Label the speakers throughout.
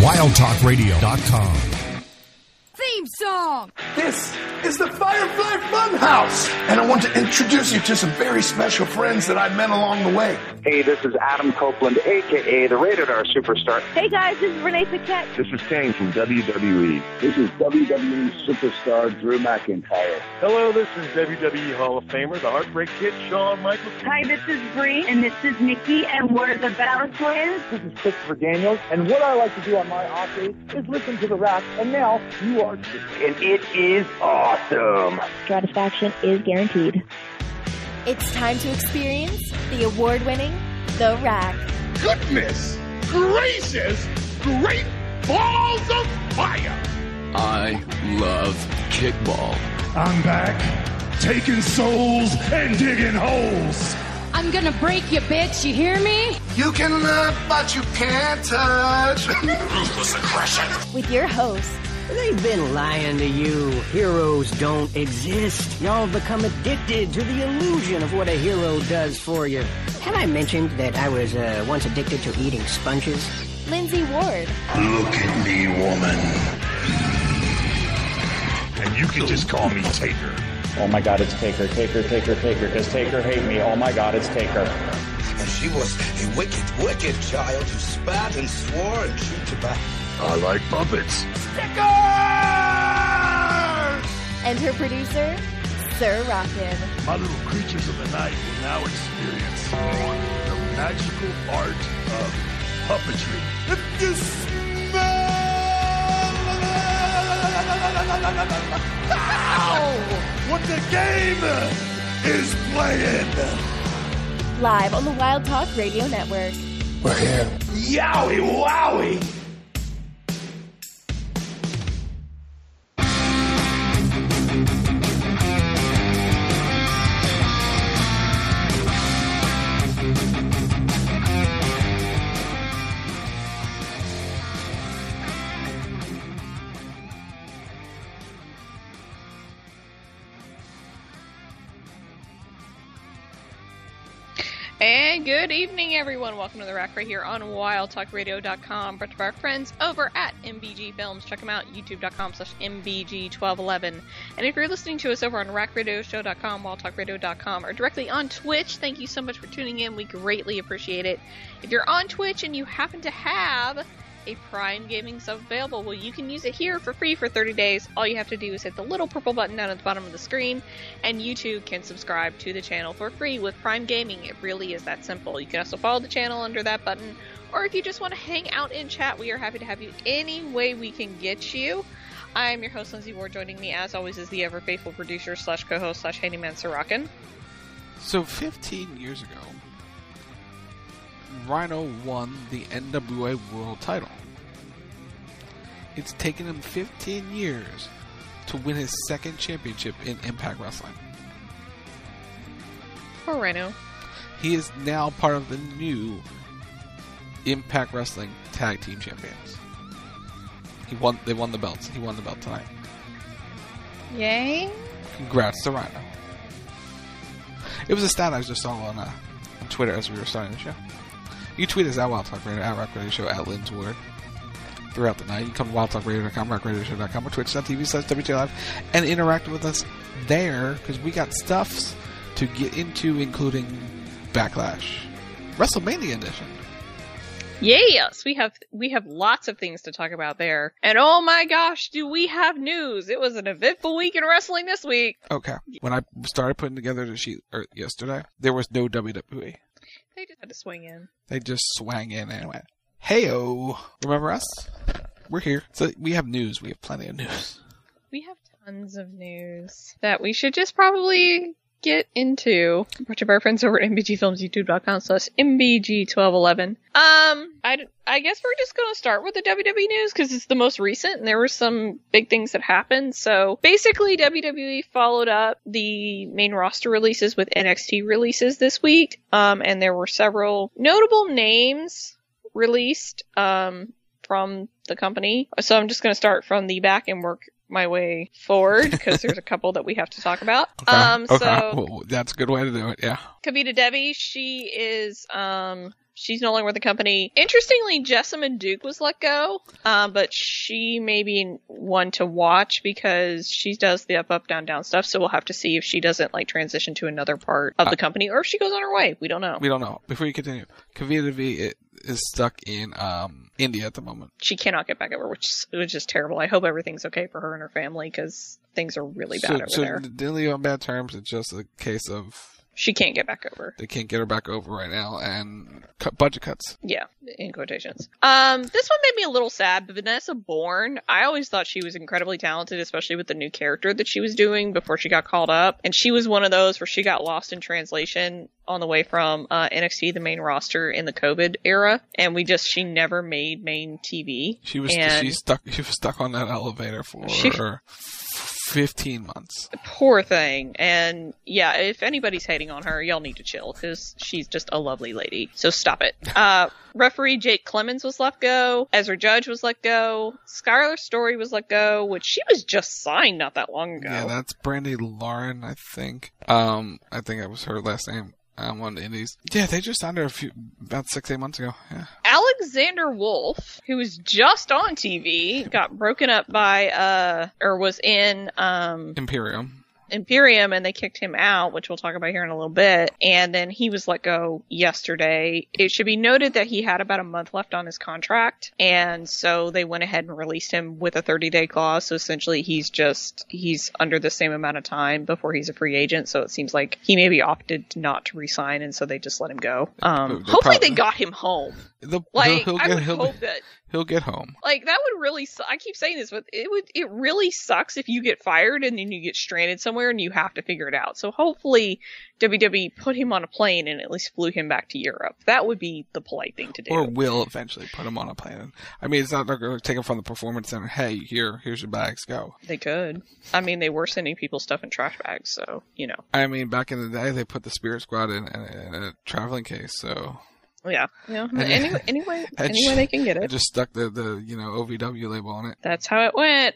Speaker 1: wildtalkradio.com.
Speaker 2: Theme song!
Speaker 3: This is the Firefly Funhouse, and I want to introduce you to some very special friends that I met along the way.
Speaker 4: Hey, this is Adam Copeland, a.k.a. the Rated R Superstar.
Speaker 5: Hey guys, this is Renee Paquette.
Speaker 6: This is Kane from WWE.
Speaker 7: This is WWE Superstar Drew McIntyre.
Speaker 8: Hello, this is WWE Hall of Famer, the Heartbreak Kid, Shawn Michaels.
Speaker 5: Hi, this is Bree, and this is Nikki, and we're the Battle Twins.
Speaker 9: This is Christopher Daniels, and what I like to do on my off days is listen to The Rack, and now you are too.
Speaker 4: And it is awesome.
Speaker 10: Satisfaction is guaranteed.
Speaker 11: It's time to experience the award-winning The Rack.
Speaker 12: Goodness gracious, great balls of fire!
Speaker 13: I love kickball.
Speaker 14: I'm back, taking souls and digging holes.
Speaker 2: I'm gonna break you, bitch, you hear me?
Speaker 3: You can look, but you can't touch.
Speaker 12: Ruthless aggression.
Speaker 11: With your host,
Speaker 15: they've been lying to you. Heroes don't exist. Y'all become addicted to the illusion of what a hero does for you. Have I mentioned that I was once addicted to eating sponges?
Speaker 11: Lindsay Ward.
Speaker 12: Look at me, woman.
Speaker 14: And you can just call me Taker.
Speaker 16: Oh my God, it's Taker, Taker, Taker, Taker. Does Taker hate me? Oh my God, it's Taker.
Speaker 17: And she was a wicked, wicked child who spat and swore and chewed tobacco.
Speaker 12: I like puppets.
Speaker 3: Stickers!
Speaker 11: And her producer, Sir Rockin'.
Speaker 14: My little creatures of the night will now experience the magical art of puppetry. If you smell what the game is playing.
Speaker 11: Live on the Wild Talk Radio Network.
Speaker 3: We're here. Yowie wowie!
Speaker 18: And good evening, everyone. Welcome to The Rack right here on wildtalkradio.com. Brought to our friends over at MBG Films. Check them out, youtube.com/MBG1211. And if you're listening to us over on rackradioshow.com, wildtalkradio.com, or directly on Twitch, thank you so much for tuning in. We greatly appreciate it. If you're on Twitch and you happen to have a Prime Gaming sub available, well, you can use it here for free for 30 days. All you have to do is hit the little purple button down at the bottom of the screen, and you too can subscribe to the channel for free with Prime Gaming. It really is that simple. You can also follow the channel under that button, or if you just want to hang out in chat, we are happy to have you any way we can get you. I'm your host, Lindsay Ward. Joining me, as always, is the ever-faithful producer slash co-host slash handyman, Sir Rockin'.
Speaker 19: So 15 years ago, Rhino won the NWA World title. It's taken him 15 years to win his second championship in Impact Wrestling.
Speaker 18: Poor Rhino.
Speaker 19: He is now part of the new Impact Wrestling Tag Team Champions. They won the belts. He won the belt tonight.
Speaker 18: Yay.
Speaker 19: Congrats to Rhino. It was a stat I just saw on Twitter as we were starting the show. You tweet us at Wild Talk Radio, at Rock Radio Show, at Lynn's Word. Throughout the night, you can come to wildtalkradio.com, rockradioshow.com, or twitch.tv/WTLive and interact with us there, because we got stuffs to get into, including Backlash, WrestleMania edition.
Speaker 18: Yes, we have lots of things to talk about there. And oh my gosh, do we have news. It was an eventful week in wrestling this week.
Speaker 19: Okay. When I started putting together the sheet yesterday, there was no WWE.
Speaker 18: They just had to swing in.
Speaker 19: They just swang in and went, hey-o. Remember us? We're here. So we have news. We have plenty of news.
Speaker 18: We have tons of news that we should just probably get into. A bunch of our friends over at MBGFilms, youtube.com/MBG1211. I guess we're just going to start with the WWE news because it's the most recent and there were some big things that happened. So basically WWE followed up the main roster releases with NXT releases this week. And there were several notable names released, from the company. So I'm just going to start from the back and work my way forward because there's a couple that we have to talk about.
Speaker 19: Okay. So well, that's a good way to do it. Yeah.
Speaker 18: Kavita Devi, she is she's no longer with the company. Interestingly, Jessamine Duke was let go, but she may be one to watch because she does the up, up, down, down stuff, so we'll have to see if she doesn't, like, transition to another part of the company, or if she goes on her way. We don't know.
Speaker 19: We don't know. Before you continue, Kavita V is stuck in India at the moment.
Speaker 18: She cannot get back over, which is terrible. I hope everything's okay for her and her family, because things are really bad over there. So
Speaker 19: didn't leave on bad terms. It's just a case of
Speaker 18: she can't get back over.
Speaker 19: They can't get her back over right now, and budget cuts.
Speaker 18: Yeah, in quotations. This one made me a little sad, but Vanessa Bourne, I always thought she was incredibly talented, especially with the new character that she was doing before she got called up. And she was one of those where she got lost in translation on the way from NXT, the main roster, in the COVID era, and she never made main TV.
Speaker 19: She was stuck on that elevator for 15 months.
Speaker 18: Poor thing. And yeah, if anybody's hating on her, y'all need to chill, because she's just a lovely lady. So stop it. Referee Jake Clemens was let go. Ezra Judge was let go. Skylar Story was let go, which she was just signed not that long ago.
Speaker 19: Yeah, that's Brandy Lauren, I think. I think that was her last name. On the Indies. Yeah, they just signed her about 6-8 months ago. Yeah.
Speaker 18: Alexander Wolf, who was just on TV, got broken up by, or was in, Imperium, and they kicked him out, which we'll talk about here in a little bit, and then he was let go yesterday. It should be noted that he had about a month left on his contract, and so they went ahead and released him with a 30-day clause, so essentially he's under the same amount of time before he's a free agent, so it seems like he maybe opted not to resign, and so they just let him go. Hopefully they got him home.
Speaker 19: He'll get home.
Speaker 18: Like, that would really I keep saying this, but it really sucks if you get fired and then you get stranded somewhere and you have to figure it out. So hopefully WWE put him on a plane and at least flew him back to Europe. That would be the polite thing to do.
Speaker 19: Or will eventually put him on a plane. I mean, it's not they're going to take him from the performance center. Hey, here's your bags, go.
Speaker 18: They could. I mean, they were sending people stuff in trash bags, so, you know.
Speaker 19: I mean, back in the day, they put the Spirit Squad in a traveling case, so...
Speaker 18: Yeah. Anyway they can get it.
Speaker 19: I just stuck the OVW label on it.
Speaker 18: That's how it went.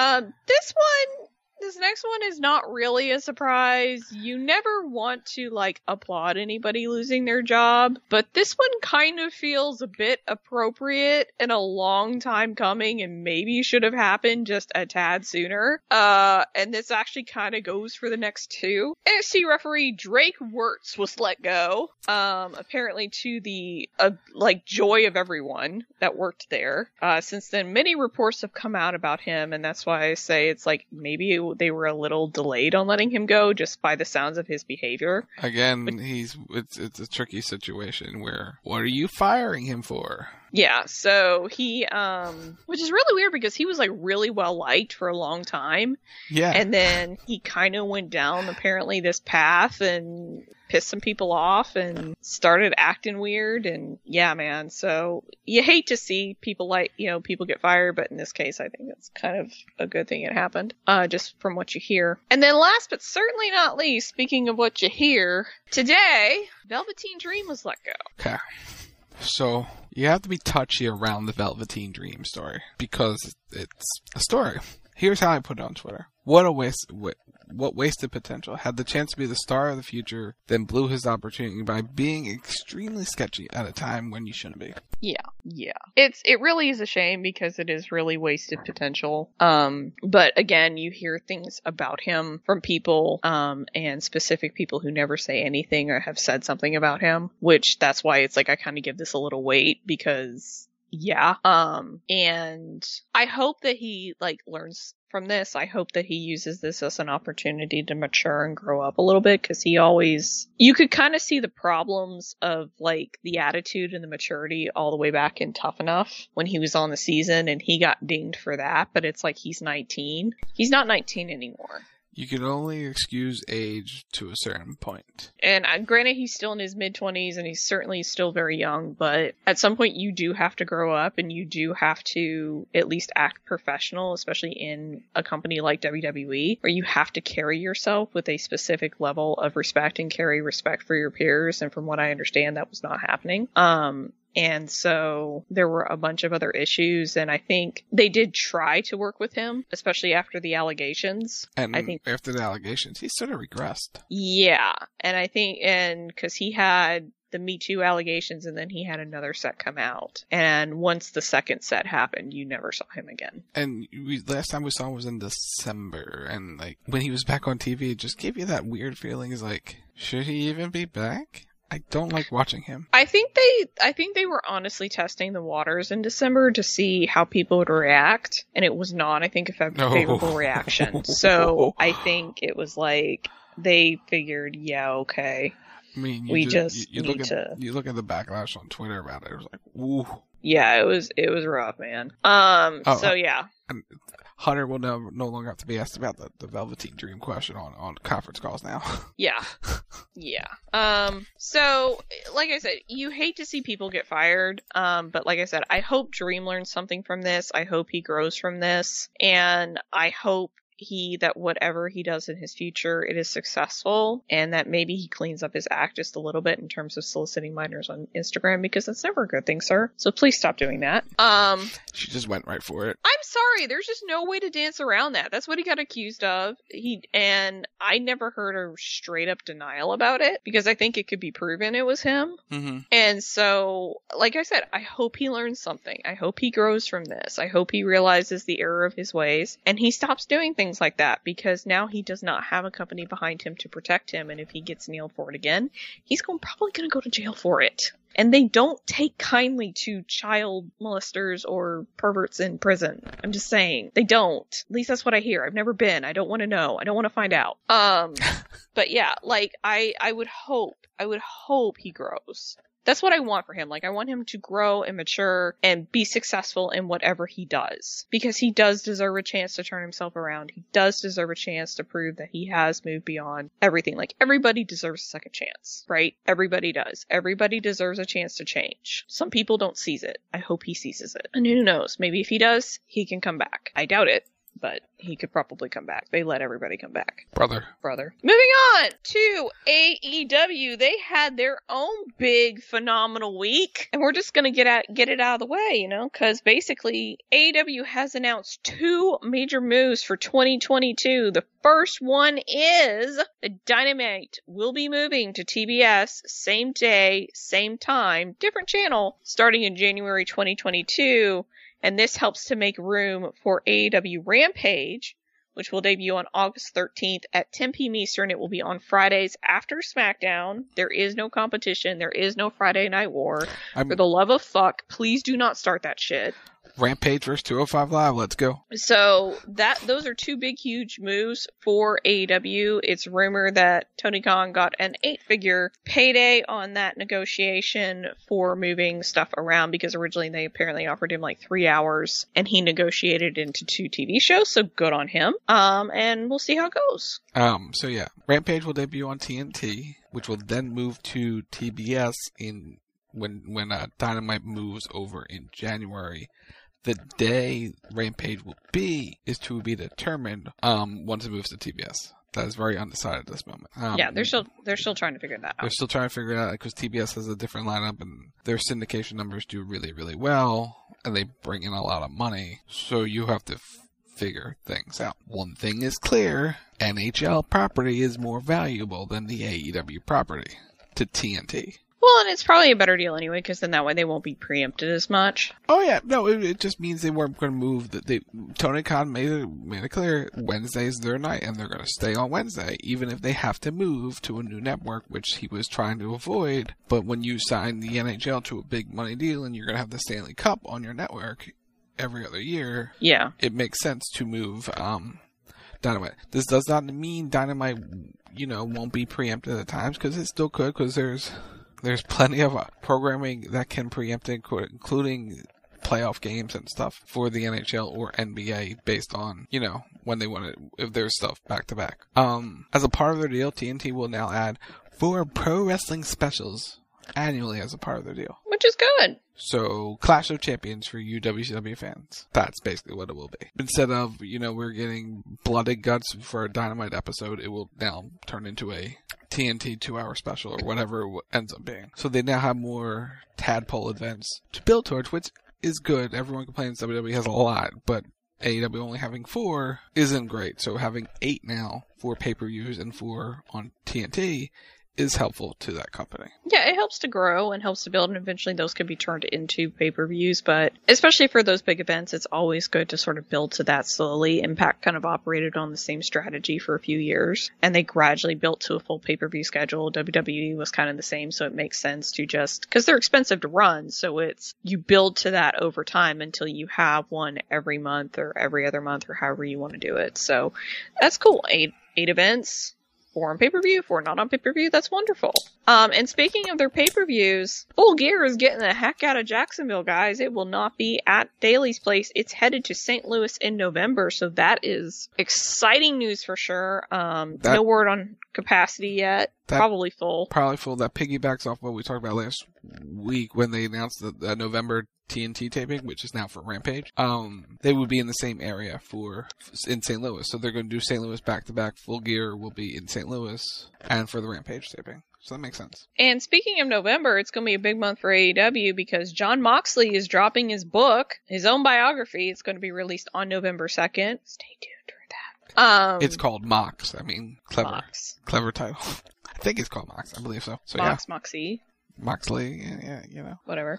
Speaker 18: This next one is not really a surprise. You never want to, like, applaud anybody losing their job, but this one kind of feels a bit appropriate and a long time coming and maybe should have happened just a tad sooner. And this actually kind of goes for the next two. NXT referee Drake Wirtz was let go, apparently to the, joy of everyone that worked there. Since then, many reports have come out about him, and that's why I say it's like maybe they were a little delayed on letting him go just by the sounds of his behavior.
Speaker 19: Again, it's a tricky situation where what are you firing him for?
Speaker 18: Yeah, so he, which is really weird because he was like really well liked for a long time.
Speaker 19: Yeah.
Speaker 18: And then he kind of went down apparently this path and pissed some people off and started acting weird. And yeah, man, so you hate to see people people get fired, but in this case, I think it's kind of a good thing it happened, just from what you hear. And then last but certainly not least, speaking of what you hear, today, Velveteen Dream was let go.
Speaker 19: Okay. So, you have to be touchy around the Velveteen Dream story, because it's a story. Here's how I put it on Twitter. What wasted potential. Had the chance to be the star of the future, then blew his opportunity by being extremely sketchy at a time when you shouldn't be.
Speaker 18: Yeah. It really is a shame because it is really wasted potential. But again, you hear things about him from people, and specific people who never say anything or have said something about him, which that's why it's like I kind of give this a little weight because and I hope that he learns from this. I hope that he uses this as an opportunity to mature and grow up a little bit, because you could kind of see the problems of the attitude and the maturity all the way back in Tough Enough when he was on the season and he got dinged for that, but it's like he's 19. He's not 19 anymore.
Speaker 19: You can only excuse age to a certain point.
Speaker 18: And granted, he's still in his mid-20s, and he's certainly still very young, but at some point you do have to grow up, and you do have to at least act professional, especially in a company like WWE, where you have to carry yourself with a specific level of respect and carry respect for your peers, and from what I understand, that was not happening. And so there were a bunch of other issues, and I think they did try to work with him, especially after the allegations.
Speaker 19: And
Speaker 18: I think
Speaker 19: after the allegations, he sort of regressed.
Speaker 18: Yeah, and I think, and because he had the Me Too allegations, and then he had another set come out. And once the second set happened, you never saw him again.
Speaker 19: And last time we saw him was in December, and like when he was back on TV, it just gave you that weird feeling. Is like, should he even be back? I don't like watching him.
Speaker 18: I think they were honestly testing the waters in December to see how people would react, and it was not, I think, a favorable reaction. So I think it was like they figured, yeah, okay.
Speaker 19: I mean,
Speaker 18: you look
Speaker 19: at the backlash on Twitter about it. It was like, ooh.
Speaker 18: Yeah, it was rough, man. So yeah. And
Speaker 19: Hunter will no longer have to be asked about the Velveteen Dream question on conference calls now.
Speaker 18: Yeah. Yeah. So, like I said, you hate to see people get fired. But like I said, I hope Dream learns something from this. I hope he grows from this. And I hope that whatever he does in his future, it is successful, and that maybe he cleans up his act just a little bit in terms of soliciting minors on Instagram, because that's never a good thing, sir. So please stop doing that.
Speaker 19: She just went right for it.
Speaker 18: I'm sorry, there's just no way to dance around that. That's what he got accused of. And I never heard a straight up denial about it, because I think it could be proven it was him.
Speaker 19: Mm-hmm.
Speaker 18: And so, like I said, I hope he learns something. I hope he grows from this. I hope he realizes the error of his ways, and he stops doing things like that, because now he does not have a company behind him to protect him, and if he gets nailed for it again, he's probably going to go to jail for it. And they don't take kindly to child molesters or perverts in prison. I'm just saying. They don't. At least that's what I hear. I've never been. I don't want to know. I don't want to find out. But yeah, like, I would hope he grows. That's what I want for him. Like, I want him to grow and mature and be successful in whatever he does. Because he does deserve a chance to turn himself around. He does deserve a chance to prove that he has moved beyond everything. Like, everybody deserves a second chance, right? Everybody does. Everybody deserves a chance to change. Some people don't seize it. I hope he seizes it. And who knows? Maybe if he does, he can come back. I doubt it, but he could probably come back. They let everybody come back.
Speaker 19: Brother.
Speaker 18: Moving on to AEW. They had their own big, phenomenal week. And we're just going to get it out of the way, because basically AEW has announced 2 major moves for 2022. The first one is the Dynamite will be moving to TBS same day, same time, different channel, starting in January 2022. And this helps to make room for AEW Rampage, which will debut on August 13th at 10 p.m. Eastern. It will be on Fridays after SmackDown. There is no competition. There is no Friday Night War. For the love of fuck, please do not start that shit.
Speaker 19: Rampage versus 205 Live. Let's go.
Speaker 18: So those are 2 big, huge moves for AEW. It's rumored that Tony Khan got an 8-figure payday on that negotiation for moving stuff around, because originally they apparently offered him like 3 hours and he negotiated into 2 TV shows. So good on him. And we'll see how it goes.
Speaker 19: So yeah, Rampage will debut on TNT, which will then move to TBS when Dynamite moves over in January. The day Rampage will be is to be determined once it moves to TBS. That is very undecided at this moment.
Speaker 18: Yeah, they're still trying to figure that out.
Speaker 19: They're still trying to figure it out, because TBS has a different lineup, and their syndication numbers do really, really well, and they bring in a lot of money. So you have to figure things out. One thing is clear: NHL property is more valuable than the AEW property to TNT.
Speaker 18: Well, and it's probably a better deal anyway, because then that way they won't be preempted as much.
Speaker 19: Oh yeah, no, it just means they weren't going to move. Tony Khan made it clear Wednesday's their night, and they're going to stay on Wednesday, even if they have to move to a new network, which he was trying to avoid. But when you sign the NHL to a big money deal, and you're going to have the Stanley Cup on your network every other year,
Speaker 18: yeah,
Speaker 19: it makes sense to move Dynamite. This does not mean Dynamite, won't be preempted at times, because it still could, because there's plenty of programming that can preempt it, including playoff games and stuff for the NHL or NBA based on, when they want it, if there's stuff back to back. As a part of their deal, TNT will now add 4 pro wrestling specials annually as a part of their deal.
Speaker 18: Which is good.
Speaker 19: So, Clash of Champions for you WCW fans. That's basically what it will be. Instead of, we're getting blood and guts for a Dynamite episode, it will now turn into a TNT 2-hour special or whatever it ends up being. So they now have more tadpole events to build towards, which is good. Everyone complains WWE has a lot, but AEW only having 4 isn't great. So having 8 now, 4 pay-per-views and 4 on TNT, is helpful to that company.
Speaker 18: Yeah, it helps to grow and helps to build, and eventually those can be turned into pay-per-views, but especially for those big events, it's always good to sort of build to that slowly. Impact kind of operated on the same strategy for a few years, and they gradually built to a full pay-per-view schedule. WWE was kind of the same, so it makes sense to just, because they're expensive to run, so it's, you build to that over time until you have one every month or every other month or however you want to do it. So that's cool. 8 events. 4 on pay-per-view, 4 not on pay-per-view. That's wonderful. And speaking of their pay-per-views, Full Gear is getting the heck out of Jacksonville, guys. It will not be at Daly's Place. It's headed to St. Louis in November, so that is exciting news for sure. No word on capacity yet. Probably full.
Speaker 19: Probably full. That piggybacks off what we talked about last week when they announced the November TNT taping, which is now for Rampage. They would be in the same area in St. Louis. So they're going to do St. Louis back-to-back. Full Gear will be in St. Louis and for the Rampage taping. So that makes sense. And
Speaker 18: speaking of November, it's going to be a big month for AEW because Jon Moxley is dropping his book, his own biography. It's going to be released on November 2nd. Stay tuned for that.
Speaker 19: It's called Mox. I mean, clever title. I think it's called Mox. I believe so. So
Speaker 18: Mox,
Speaker 19: yeah.
Speaker 18: Moxie.
Speaker 19: Moxley, yeah, you know.
Speaker 18: Whatever.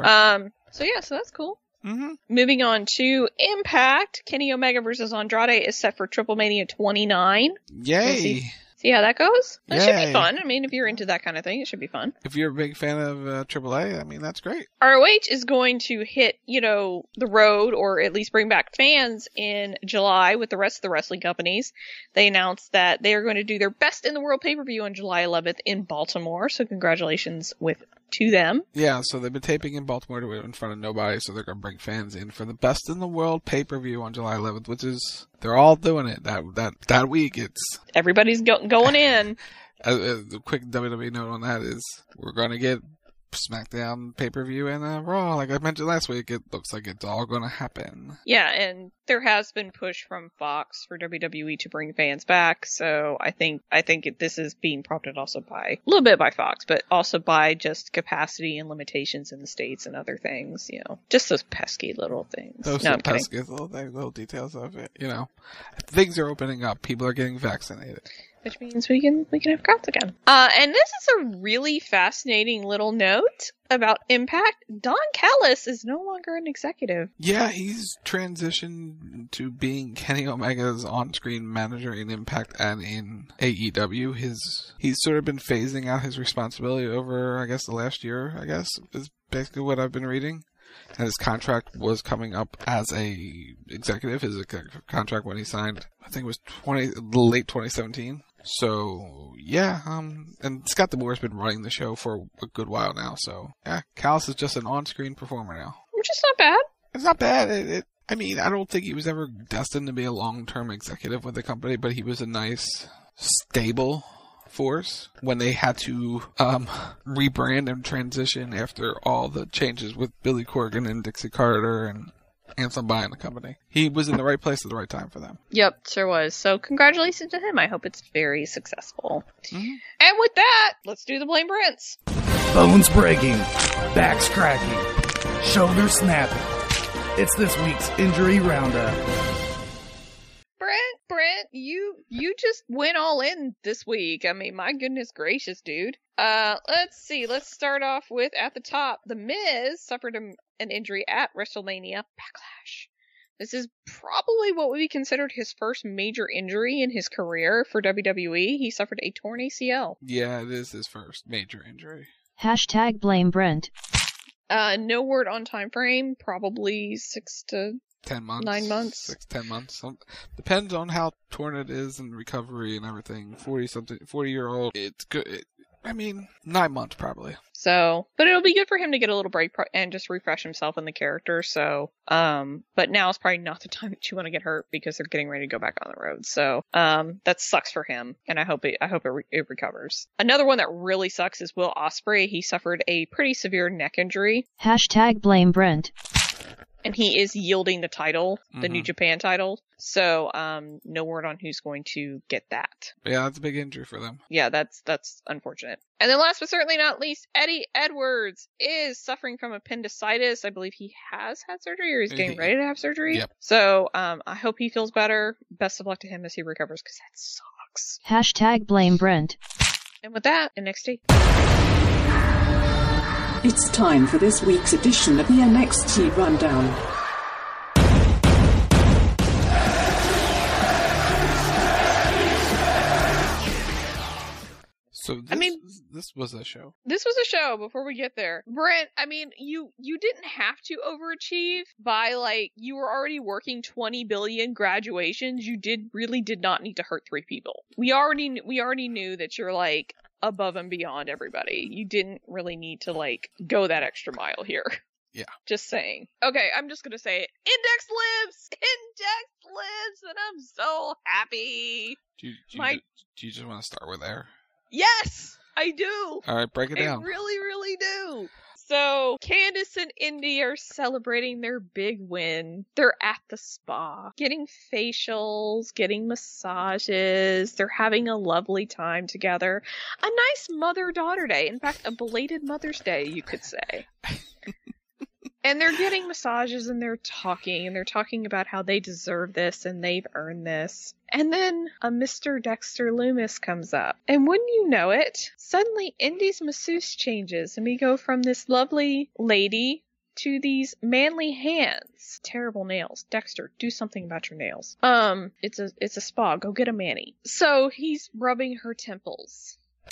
Speaker 19: So
Speaker 18: that's cool.
Speaker 19: Mm-hmm.
Speaker 18: Moving on to Impact, Kenny Omega versus Andrade is set for Triple Mania 29.
Speaker 19: Yay!
Speaker 18: See how that goes? That should be fun. I mean, if you're into that kind of thing, it should be fun.
Speaker 19: If you're a big fan of AAA, I mean, that's great.
Speaker 18: ROH is going to hit, the road, or at least bring back fans in July with the rest of the wrestling companies. They announced that they are going to do their Best in the World pay-per-view on July 11th in Baltimore, so congratulations to them.
Speaker 19: Yeah, so they've been taping in Baltimore in front of nobody, so they're going to bring fans in for the Best in the World pay-per-view on July 11th, which is, they're all doing it that week. It's
Speaker 18: everybody's going in.
Speaker 19: A quick WWE note on that is we're going to get SmackDown pay-per-view and Raw. Like I mentioned last week, it looks like it's all going to happen.
Speaker 18: Yeah, and there has been push from Fox for WWE to bring fans back, so I think this is being prompted also by, a little bit by Fox, but also by just capacity and limitations in the States and other things, just those pesky little things.
Speaker 19: Those pesky little details of it, Things are opening up. People are getting vaccinated.
Speaker 18: Which means we can have crowds again. And this is a really fascinating little note about Impact. Don Callis is no longer an executive.
Speaker 19: Yeah, he's transitioned to being Kenny Omega's on-screen manager in Impact and in AEW. He's sort of been phasing out his responsibility over, I guess, the last year, is basically what I've been reading. And his contract was coming up as a executive. His contract when he signed, I think it was late 2017. So, yeah, and Scott D'Amore's been running the show for a good while now. So, yeah, Callis is just an on-screen performer now.
Speaker 18: Which is not bad.
Speaker 19: It's not bad. I mean, I don't think he was ever destined to be a long-term executive with the company, but he was a nice, stable force when they had to rebrand and transition after all the changes with Billy Corgan and Dixie Carter and Anselm buying the company. He was in the right place at the right time for them.
Speaker 18: Yep, sure was. So congratulations to him. I hope it's very successful. Mm-hmm. And with that, let's do the Blame Brents.
Speaker 1: Bones breaking, backs cracking, shoulders snapping. It's this week's injury roundup.
Speaker 18: Brent, you just went all in this week. I mean, my goodness gracious, dude. Let's see. Let's start off with, at the top, The Miz suffered an injury at WrestleMania Backlash. This is probably what would be considered his first major injury in his career for WWE. He suffered a torn ACL.
Speaker 19: Yeah, it is his first major injury.
Speaker 2: # blame Brent.
Speaker 18: No word on time frame. Probably 6 to
Speaker 19: 10 months.
Speaker 18: 9 months.
Speaker 19: 6-10 months. Depends on how torn it is and recovery and everything. 40-year-old. It's good. 9 months probably.
Speaker 18: So, but it'll be good for him to get a little break and just refresh himself in the character. So, but now is probably not the time that you want to get hurt because they're getting ready to go back on the road. So, that sucks for him, and I hope it recovers. Another one that really sucks is Will Ospreay. He suffered a pretty severe neck injury.
Speaker 2: # blame Brent.
Speaker 18: and he is yielding the title, the New Japan title. So, no word on who's going to get that.
Speaker 19: Yeah, that's a big injury for them.
Speaker 18: Yeah, that's unfortunate. And then last but certainly not least, Eddie Edwards is suffering from appendicitis. I believe he has had surgery, or he's getting ready to have surgery.
Speaker 19: Yep.
Speaker 18: So, I hope he feels better. Best of luck to him as he recovers, because that sucks.
Speaker 2: Hashtag blame Brent.
Speaker 18: And with that, NXT.
Speaker 20: It's time for this week's edition of the NXT Rundown.
Speaker 19: So this was a show.
Speaker 18: This was a show before we get there. Brent, I mean, you didn't have to overachieve by, like, you were already working 20 billion graduations. You really did not need to hurt 3 people. We already knew that you're, like, above and beyond everybody. You didn't really need to, like, go that extra mile here.
Speaker 19: Yeah.
Speaker 18: Just saying. Okay, I'm just gonna say it. Index lives! Index lives! And I'm so happy!
Speaker 19: Do you just want to start with there?
Speaker 18: Yes! I do!
Speaker 19: Alright, break it down.
Speaker 18: I really, really do! So, Candice and Indy are celebrating their big win. They're at the spa, getting facials, getting massages. They're having a lovely time together. A nice mother-daughter day. In fact, a belated Mother's Day, you could say. And they're getting massages and they're talking about how they deserve this and they've earned this. And then a Mr. Dexter Lumis comes up. And wouldn't you know it, suddenly Indy's masseuse changes and we go from this lovely lady to these manly hands. Terrible nails. Dexter, do something about your nails. It's a spa. Go get a mani. So he's rubbing her temples.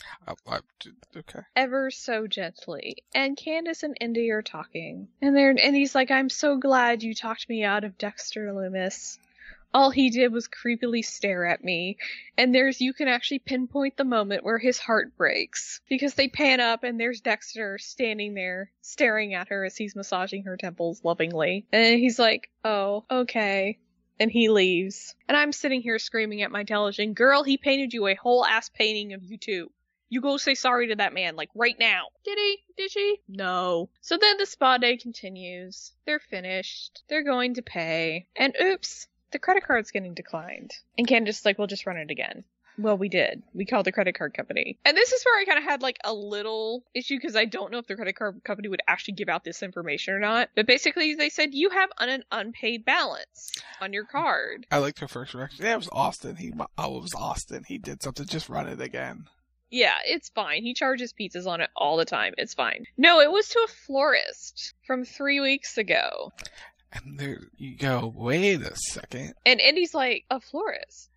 Speaker 19: Okay.
Speaker 18: Ever so gently. And Candice and Indy are talking. And he's like, I'm so glad you talked me out of Dexter Lumis. All he did was creepily stare at me. And you can actually pinpoint the moment where his heart breaks. Because they pan up and there's Dexter standing there, staring at her as he's massaging her temples lovingly. And he's like, oh, okay. And he leaves. And I'm sitting here screaming at my television, girl, he painted you a whole ass painting of you too. You go say sorry to that man, like, right now. Did he? Did she? No. So then the spa day continues. They're finished. They're going to pay. And oops, the credit card's getting declined. And Candace is like, we'll just run it again. Well, we did. We called the credit card company. And this is where I kind of had, like, a little issue, because I don't know if the credit card company would actually give out this information or not. But basically, they said, you have an unpaid balance on your card.
Speaker 19: I liked her first reaction. Yeah, it was Austin. It was Austin. He did something. Just run it again.
Speaker 18: Yeah, it's fine. He charges pizzas on it all the time. It's fine. No, it was to a florist from 3 weeks ago.
Speaker 19: And there you go. Wait a second.
Speaker 18: And Indy's like, a florist?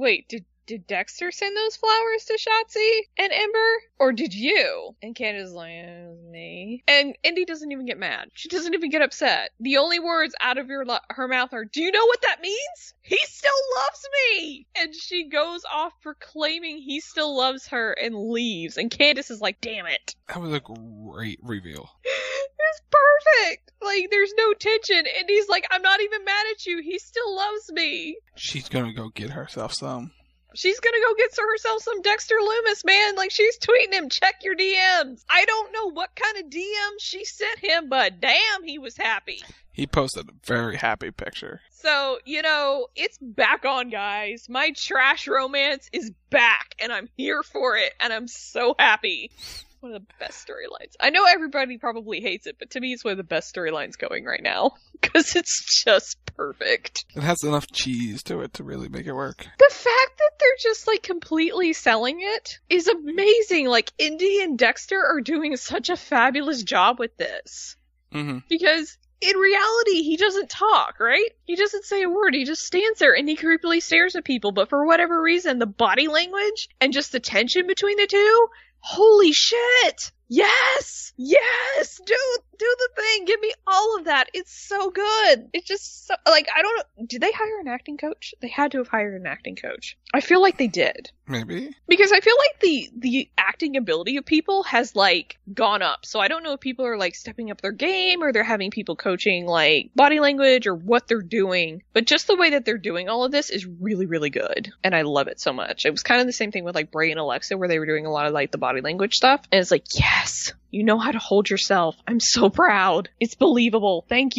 Speaker 18: Did Dexter send those flowers to Shotzi and Ember? Or did you? And Candace's like, it was me. And Indy doesn't even get mad. She doesn't even get upset. The only words out of her mouth are, do you know what that means? He still loves me! And she goes off proclaiming he still loves her and leaves. And Candace is like, damn it.
Speaker 19: That was a great reveal.
Speaker 18: It's perfect! Like, there's no tension. Indy's like, I'm not even mad at you. He still loves me.
Speaker 19: She's gonna go get herself some.
Speaker 18: She's gonna go get herself some Dexter Lumis, man. Like, she's tweeting him, check your DMs. I don't know what kind of DMs she sent him, but damn, he was happy.
Speaker 19: He posted a very happy picture.
Speaker 18: So, it's back on, guys. My trash romance is back, and I'm here for it, and I'm so happy. One of the best storylines. I know everybody probably hates it, but to me it's one of the best storylines going right now. Because it's just perfect.
Speaker 19: It has enough cheese to it to really make it work.
Speaker 18: The fact that they're just, like, completely selling it is amazing. Like, Indy and Dexter are doing such a fabulous job with this.
Speaker 19: Mm-hmm.
Speaker 18: Because in reality, he doesn't talk, right? He doesn't say a word. He just stands there and he creepily stares at people. But for whatever reason, the body language and just the tension between the two, holy shit! Yes! Yes! Do the thing! Give me all of that! It's so good! It's just so, like, I don't know, did they hire an acting coach? They had to have hired an acting coach. I feel like they did.
Speaker 19: Maybe.
Speaker 18: Because I feel like the acting ability of people has, like, gone up. So I don't know if people are, like, stepping up their game, or they're having people coaching, like, body language, or what they're doing. But just the way that they're doing all of this is really, really good. And I love it so much. It was kind of the same thing with, like, Bray and Alexa, where they were doing a lot of, like, the body language stuff. And it's like, yes! You know how to hold yourself. I'm so proud. It's believable. Thank you.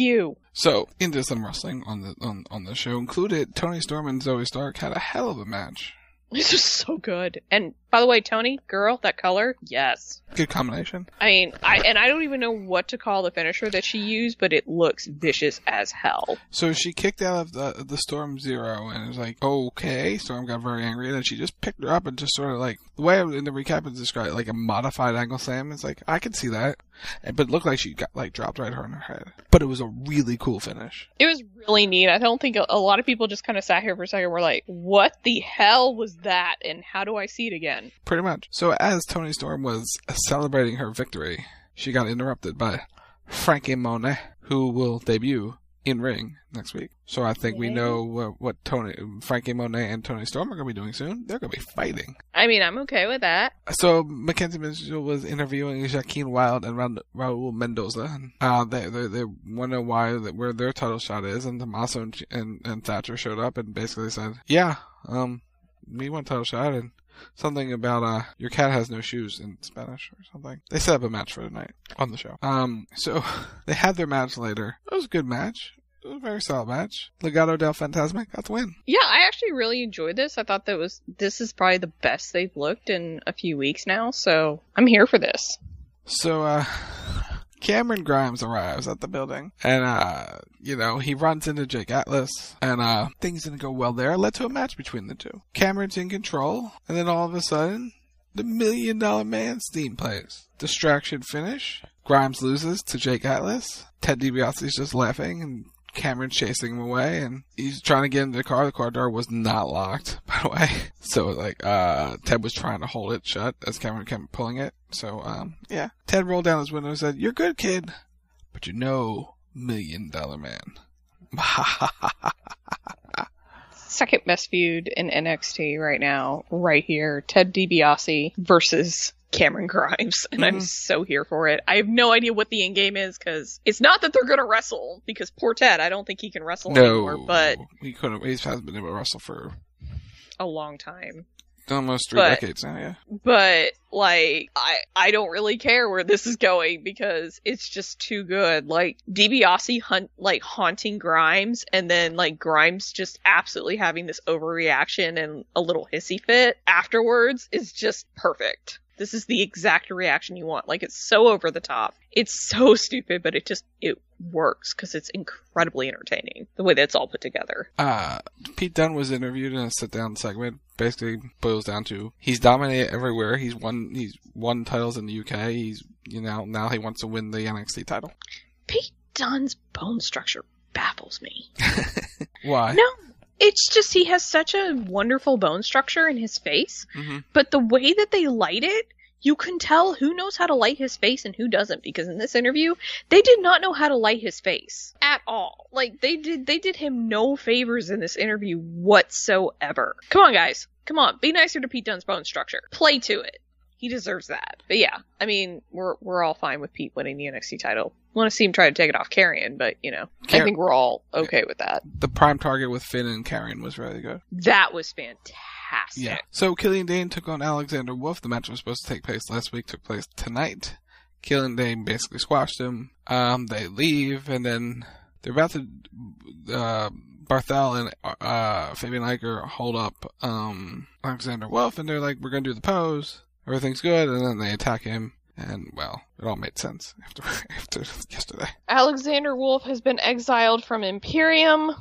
Speaker 19: So, into some wrestling on the show included Toni Storm and Zoe Stark had a hell of a match.
Speaker 18: This was so good. And by the way, Toni, girl, that color, yes.
Speaker 19: Good combination.
Speaker 18: I mean, I don't even know what to call the finisher that she used, but it looks vicious as hell.
Speaker 19: So she kicked out of the Storm Zero, and it was like, okay. Storm got very angry, and then she just picked her up and just sort of like, the way in the recap it's described, like a modified angle slam. It's like, I can see that. But it looked like she got like dropped right on her head. But it was a really cool finish.
Speaker 18: It was really neat. I don't think a lot of people just kind of sat here for a second and were like, what the hell was that, and how do I see it again?
Speaker 19: Pretty much. So as Toni Storm was celebrating her victory, she got interrupted by Frankie Monet, who will debut in ring next week. So I think we know what Frankie Monet and Toni Storm are going to be doing soon. They're going to be fighting.
Speaker 18: I mean, I'm okay with that.
Speaker 19: So Mackenzie Mitchell was interviewing Joaquin Wilde and Raul Mendoza. They want to know where their title shot is, and Tommaso and Thatcher showed up and basically said, yeah, we want title shot, and something about your cat has no shoes in Spanish or something. They set up a match for tonight on the show. So they had their match later. It was a good match. It was a very solid match. Legado del Fantasma got the win.
Speaker 18: Yeah, I actually really enjoyed this. I thought this is probably the best they've looked in a few weeks now, so I'm here for this.
Speaker 19: So, Cameron Grimes arrives at the building, and, he runs into Jake Atlas, and, things didn't go well there. It led to a match between the two. Cameron's in control, and then all of a sudden, the $1 Million Man's theme plays. Distraction finish. Grimes loses to Jake Atlas. Ted DiBiase's just laughing, and Cameron's chasing him away, and he's trying to get into the car. The car door was not locked, by the way. So, Ted was trying to hold it shut as Cameron kept pulling it. So, yeah. Ted rolled down his window and said, "You're good, kid, but you know $1 Million Man."
Speaker 18: Second best feud in NXT right now, right here. Ted DiBiase versus Cameron Grimes, and I'm so here for it. I have no idea what the end game is, because it's not that they're going to wrestle, because poor Ted, I don't think he can wrestle anymore, but
Speaker 19: he couldn't. He hasn't been able to wrestle for
Speaker 18: a long time.
Speaker 19: Almost 3 decades now, yeah.
Speaker 18: But, I don't really care where this is going, because it's just too good. DiBiase haunting Grimes, and then, Grimes just absolutely having this overreaction and a little hissy fit afterwards is just perfect. This is the exact reaction you want. It's so over the top. It's so stupid, but it works because it's incredibly entertaining, the way that's all put together.
Speaker 19: Pete Dunne was interviewed in a sit-down segment. Basically boils down to he's dominated everywhere. He's won titles in the UK. He's, now he wants to win the NXT title.
Speaker 18: Pete Dunne's bone structure baffles me.
Speaker 19: Why?
Speaker 18: No. It's just he has such a wonderful bone structure in his face, but the way that they light it, you can tell who knows how to light his face and who doesn't, because in this interview, they did not know how to light his face at all. They did him no favors in this interview whatsoever. Come on, guys. Come on. Be nicer to Pete Dunne's bone structure. Play to it. He deserves that. But yeah, I mean, we're all fine with Pete winning the NXT title. I want to see him try to take it off Karrion, but, I think we're all okay with that.
Speaker 19: The prime target with Finn and Karrion was really good.
Speaker 18: That was fantastic.
Speaker 19: Yeah. So Killian Dane took on Alexander Wolf. The match was supposed to take place last week, took place tonight. Killian Dane basically squashed him. They leave, and then they're about to, Barthel and Fabian Aichner hold up Alexander Wolf, and they're like, we're going to do the pose. Everything's good, and then they attack him, and, well, it all made sense after yesterday.
Speaker 18: Alexander Wolf has been exiled from Imperium,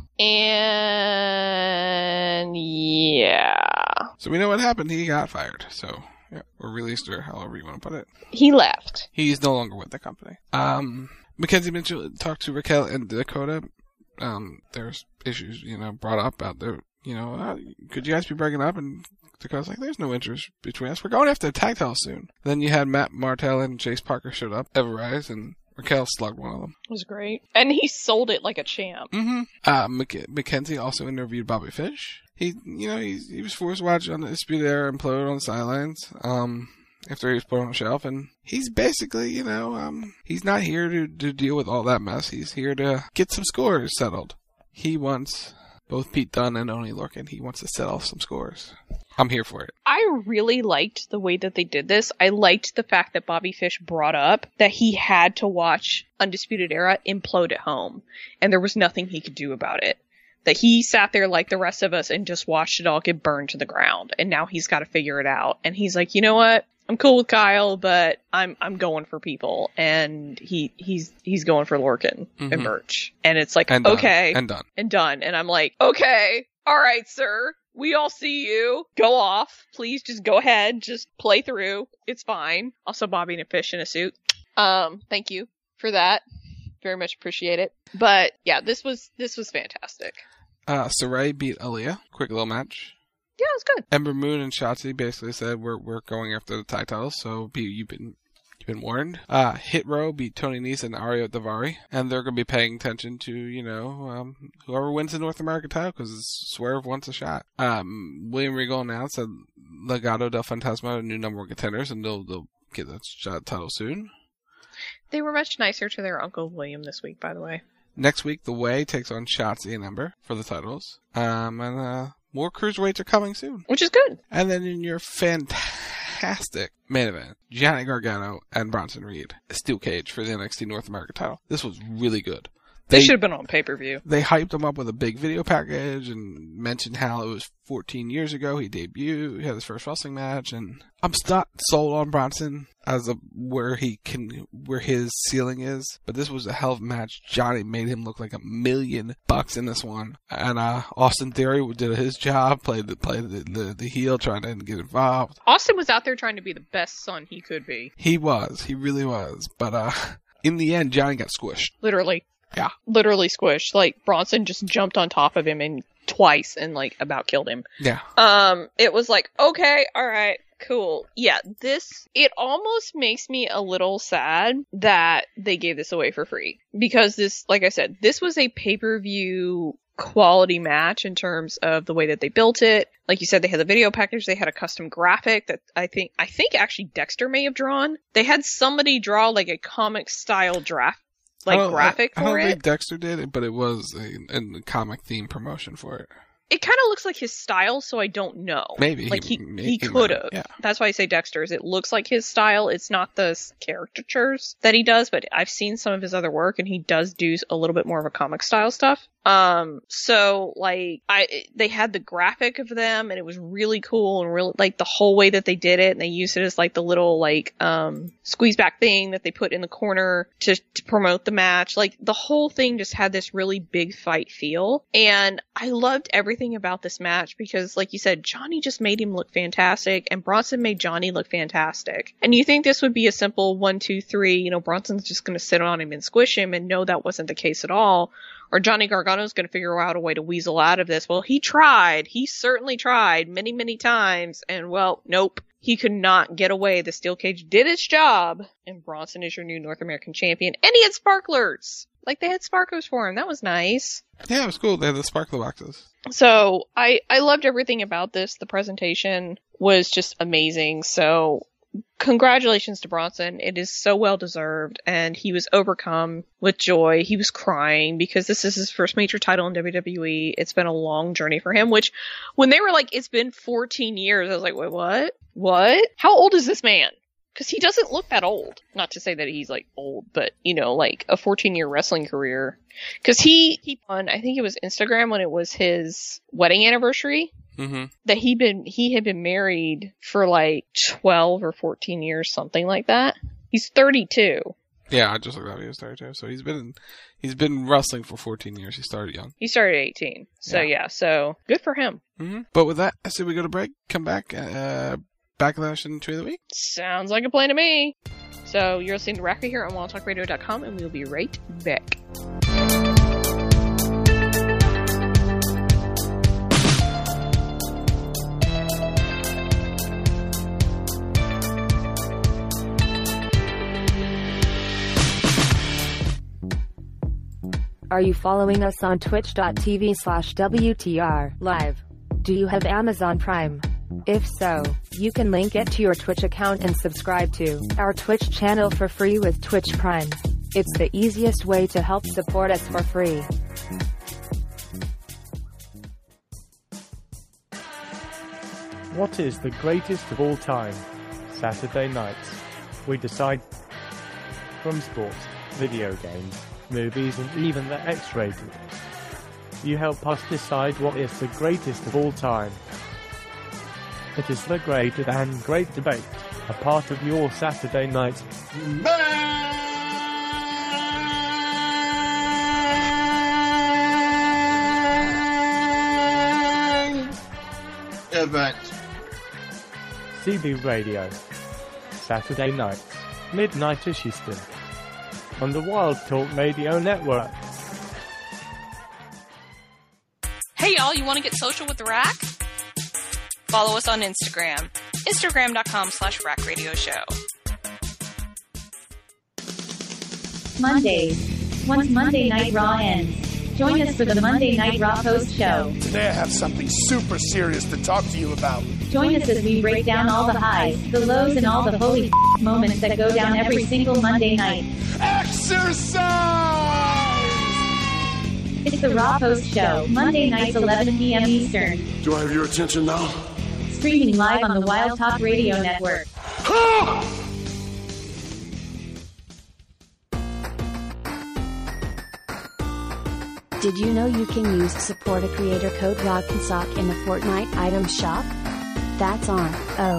Speaker 18: and yeah.
Speaker 19: So we know what happened. He got fired, so, yeah, or released, or however you want to put it.
Speaker 18: He left. He's
Speaker 19: no longer with the company. Mackenzie Mitchell talked to Raquel and Dakota. There's issues, brought up out there. Could you guys be breaking up? And Dakota's like, there's no interest between us. We're going after a tag title soon. Then you had Matt Martell and Chase Parker showed up, Everrise, and Raquel slugged one of them.
Speaker 18: It was great. And he sold it like a champ.
Speaker 19: Mackenzie also interviewed Bobby Fish. He was forced to watch on the Dispute Era implode on the sidelines, after he was put on a shelf, and he's basically, he's not here to deal with all that mess. He's here to get some scores settled. He wants both Pete Dunne and Oney Lorcan. He wants to set off some scores. I'm here for it.
Speaker 18: I really liked the way that they did this. I liked the fact that Bobby Fish brought up that he had to watch Undisputed Era implode at home, and there was nothing he could do about it. That he sat there like the rest of us and just watched it all get burned to the ground, and now he's got to figure it out. And he's like, you know what? I'm cool with Kyle, but I'm going for people, and he's going for Lorcan and Birch, and it's like,
Speaker 19: and
Speaker 18: okay,
Speaker 19: done.
Speaker 18: And I'm like, okay, all right, sir. We all see you. Go off. Please just go ahead. Just play through. It's fine. Also, Bobby and a fish in a suit. Thank you for that. Very much appreciate it. But yeah, this was fantastic.
Speaker 19: Saray beat Aaliyah. Quick little match.
Speaker 18: Yeah, it was good.
Speaker 19: Ember Moon and Shotzi basically said we're going after the tag titles, so you've been warned. Hit Row beat Tony Nese and Ariya Daivari, and they're going to be paying attention to, whoever wins the North American title, because Swerve wants a shot. William Regal announced that Legado del Fantasma are new number one contenders, and they'll get that shot title soon.
Speaker 18: They were much nicer to their Uncle William this week, by the way.
Speaker 19: Next week, The Way takes on Shotzi and Ember for the titles. And more cruiserweights are coming soon.
Speaker 18: Which is good.
Speaker 19: And then in your fantastic main event, Johnny Gargano and Bronson Reed, a steel cage for the NXT North America title. This was really good.
Speaker 18: They should have been on pay-per-view.
Speaker 19: They hyped him up with a big video package and mentioned how it was 14 years ago he debuted, he had his first wrestling match, and I'm not sold on Bronson as where his ceiling is, but this was a hell of a match. Johnny made him look like $1 million in this one, and Austin Theory did his job, played the heel, trying to get involved.
Speaker 18: Austin was out there trying to be the best son he could be.
Speaker 19: He really was, but in the end, Johnny got squished.
Speaker 18: Literally.
Speaker 19: Yeah.
Speaker 18: Literally squished. Like, Bronson just jumped on top of him and twice and, like, about killed him.
Speaker 19: Yeah.
Speaker 18: It was like, okay, alright, cool. Yeah, it almost makes me a little sad that they gave this away for free. Because this, like I said, this was a pay-per-view quality match in terms of the way that they built it. Like you said, they had the video package, they had a custom graphic that I think actually Dexter may have drawn. They had somebody draw, like, a comic style graphic for it.
Speaker 19: I don't think Dexter did it, but it was a comic theme promotion for it.
Speaker 18: It kind of looks like his style, so I don't know.
Speaker 19: Maybe.
Speaker 18: Like, he could have.
Speaker 19: Yeah.
Speaker 18: That's why I say Dexter's. It looks like his style. It's not the caricatures that he does, but I've seen some of his other work, and he does do a little bit more of a comic style stuff. So, like, they had the graphic of them, and it was really cool, and really, like, the whole way that they did it, and they used it as, like, the little, like, squeeze back thing that they put in the corner to promote the match. Like, the whole thing just had this really big fight feel, and I loved everything about this match because, like you said, Johnny just made him look fantastic, and Bronson made Johnny look fantastic. And you think this would be a simple 1, 2, 3, Bronson's just going to sit on him and squish him, and no, that wasn't the case at all. Or Johnny Gargano's going to figure out a way to weasel out of this. Well, he tried. He certainly tried many, many times. And, well, nope. He could not get away. The steel cage did its job. And Bronson is your new North American champion. And he had sparklers. Like, they had sparklers for him. That was nice.
Speaker 19: Yeah, it was cool. They had the sparkler boxes.
Speaker 18: So, I loved everything about this. The presentation was just amazing. So, congratulations to Bronson. It is so well deserved, and he was overcome with joy. He was crying because this is his first major title in WWE. It's been a long journey for him, which when they were like, it's been 14 years, I was like, wait, what? What? How old is this man? Because he doesn't look that old. Not to say that he's, like, old, but, like, a 14-year wrestling career. Because he won, I think it was Instagram when it was his wedding anniversary.
Speaker 19: Mm-hmm.
Speaker 18: That he had been married for, like, 12 or 14 years, something like that. He's 32.
Speaker 19: Yeah, I just looked up. He was 32. So he's been wrestling for 14 years. He started young.
Speaker 18: He started at 18. So, yeah, so good for him.
Speaker 19: Mm-hmm. But with that, I say we go to break, come back, Backlash and Tweet of the Week.
Speaker 18: Sounds like a plan to me. So you're listening to Racker here on WildTalkRadio.com, and we'll be right back.
Speaker 21: Are you following us on twitch.tv/WTR live? Do you have Amazon Prime? If so, you can link it to your Twitch account and subscribe to our Twitch channel for free with Twitch Prime. It's the easiest way to help support us for free.
Speaker 6: What is the greatest of all time? Saturday nights. We decide from sports, video games, movies, and even the X-rated. You help us decide what is the greatest of all time. It is the great and great debate, a part of your Saturday night
Speaker 12: event.
Speaker 6: CB Radio, Saturday nights, midnight-ish Eastern, on the Wild Talk Radio Network.
Speaker 18: Hey y'all, you want to get social with the Rack? Follow us on Instagram. Instagram.com/RackRadioShow.
Speaker 22: Mondays. Once Monday Night Raw ends, join us for the Monday Night Raw post show.
Speaker 3: Today I have something super serious to talk to you about.
Speaker 22: Join us as we break down all the highs, the lows, and all the holy moments that go down every single Monday night.
Speaker 3: Exercise!
Speaker 22: It's the Raw Post Show, Monday nights 11 p.m. Eastern.
Speaker 12: Do I have your attention now?
Speaker 22: Streaming live on the Wild Talk Radio Network.
Speaker 23: Did you know you can use Support a Creator code ROCK'n'SOCK in the Fortnite item shop? That's on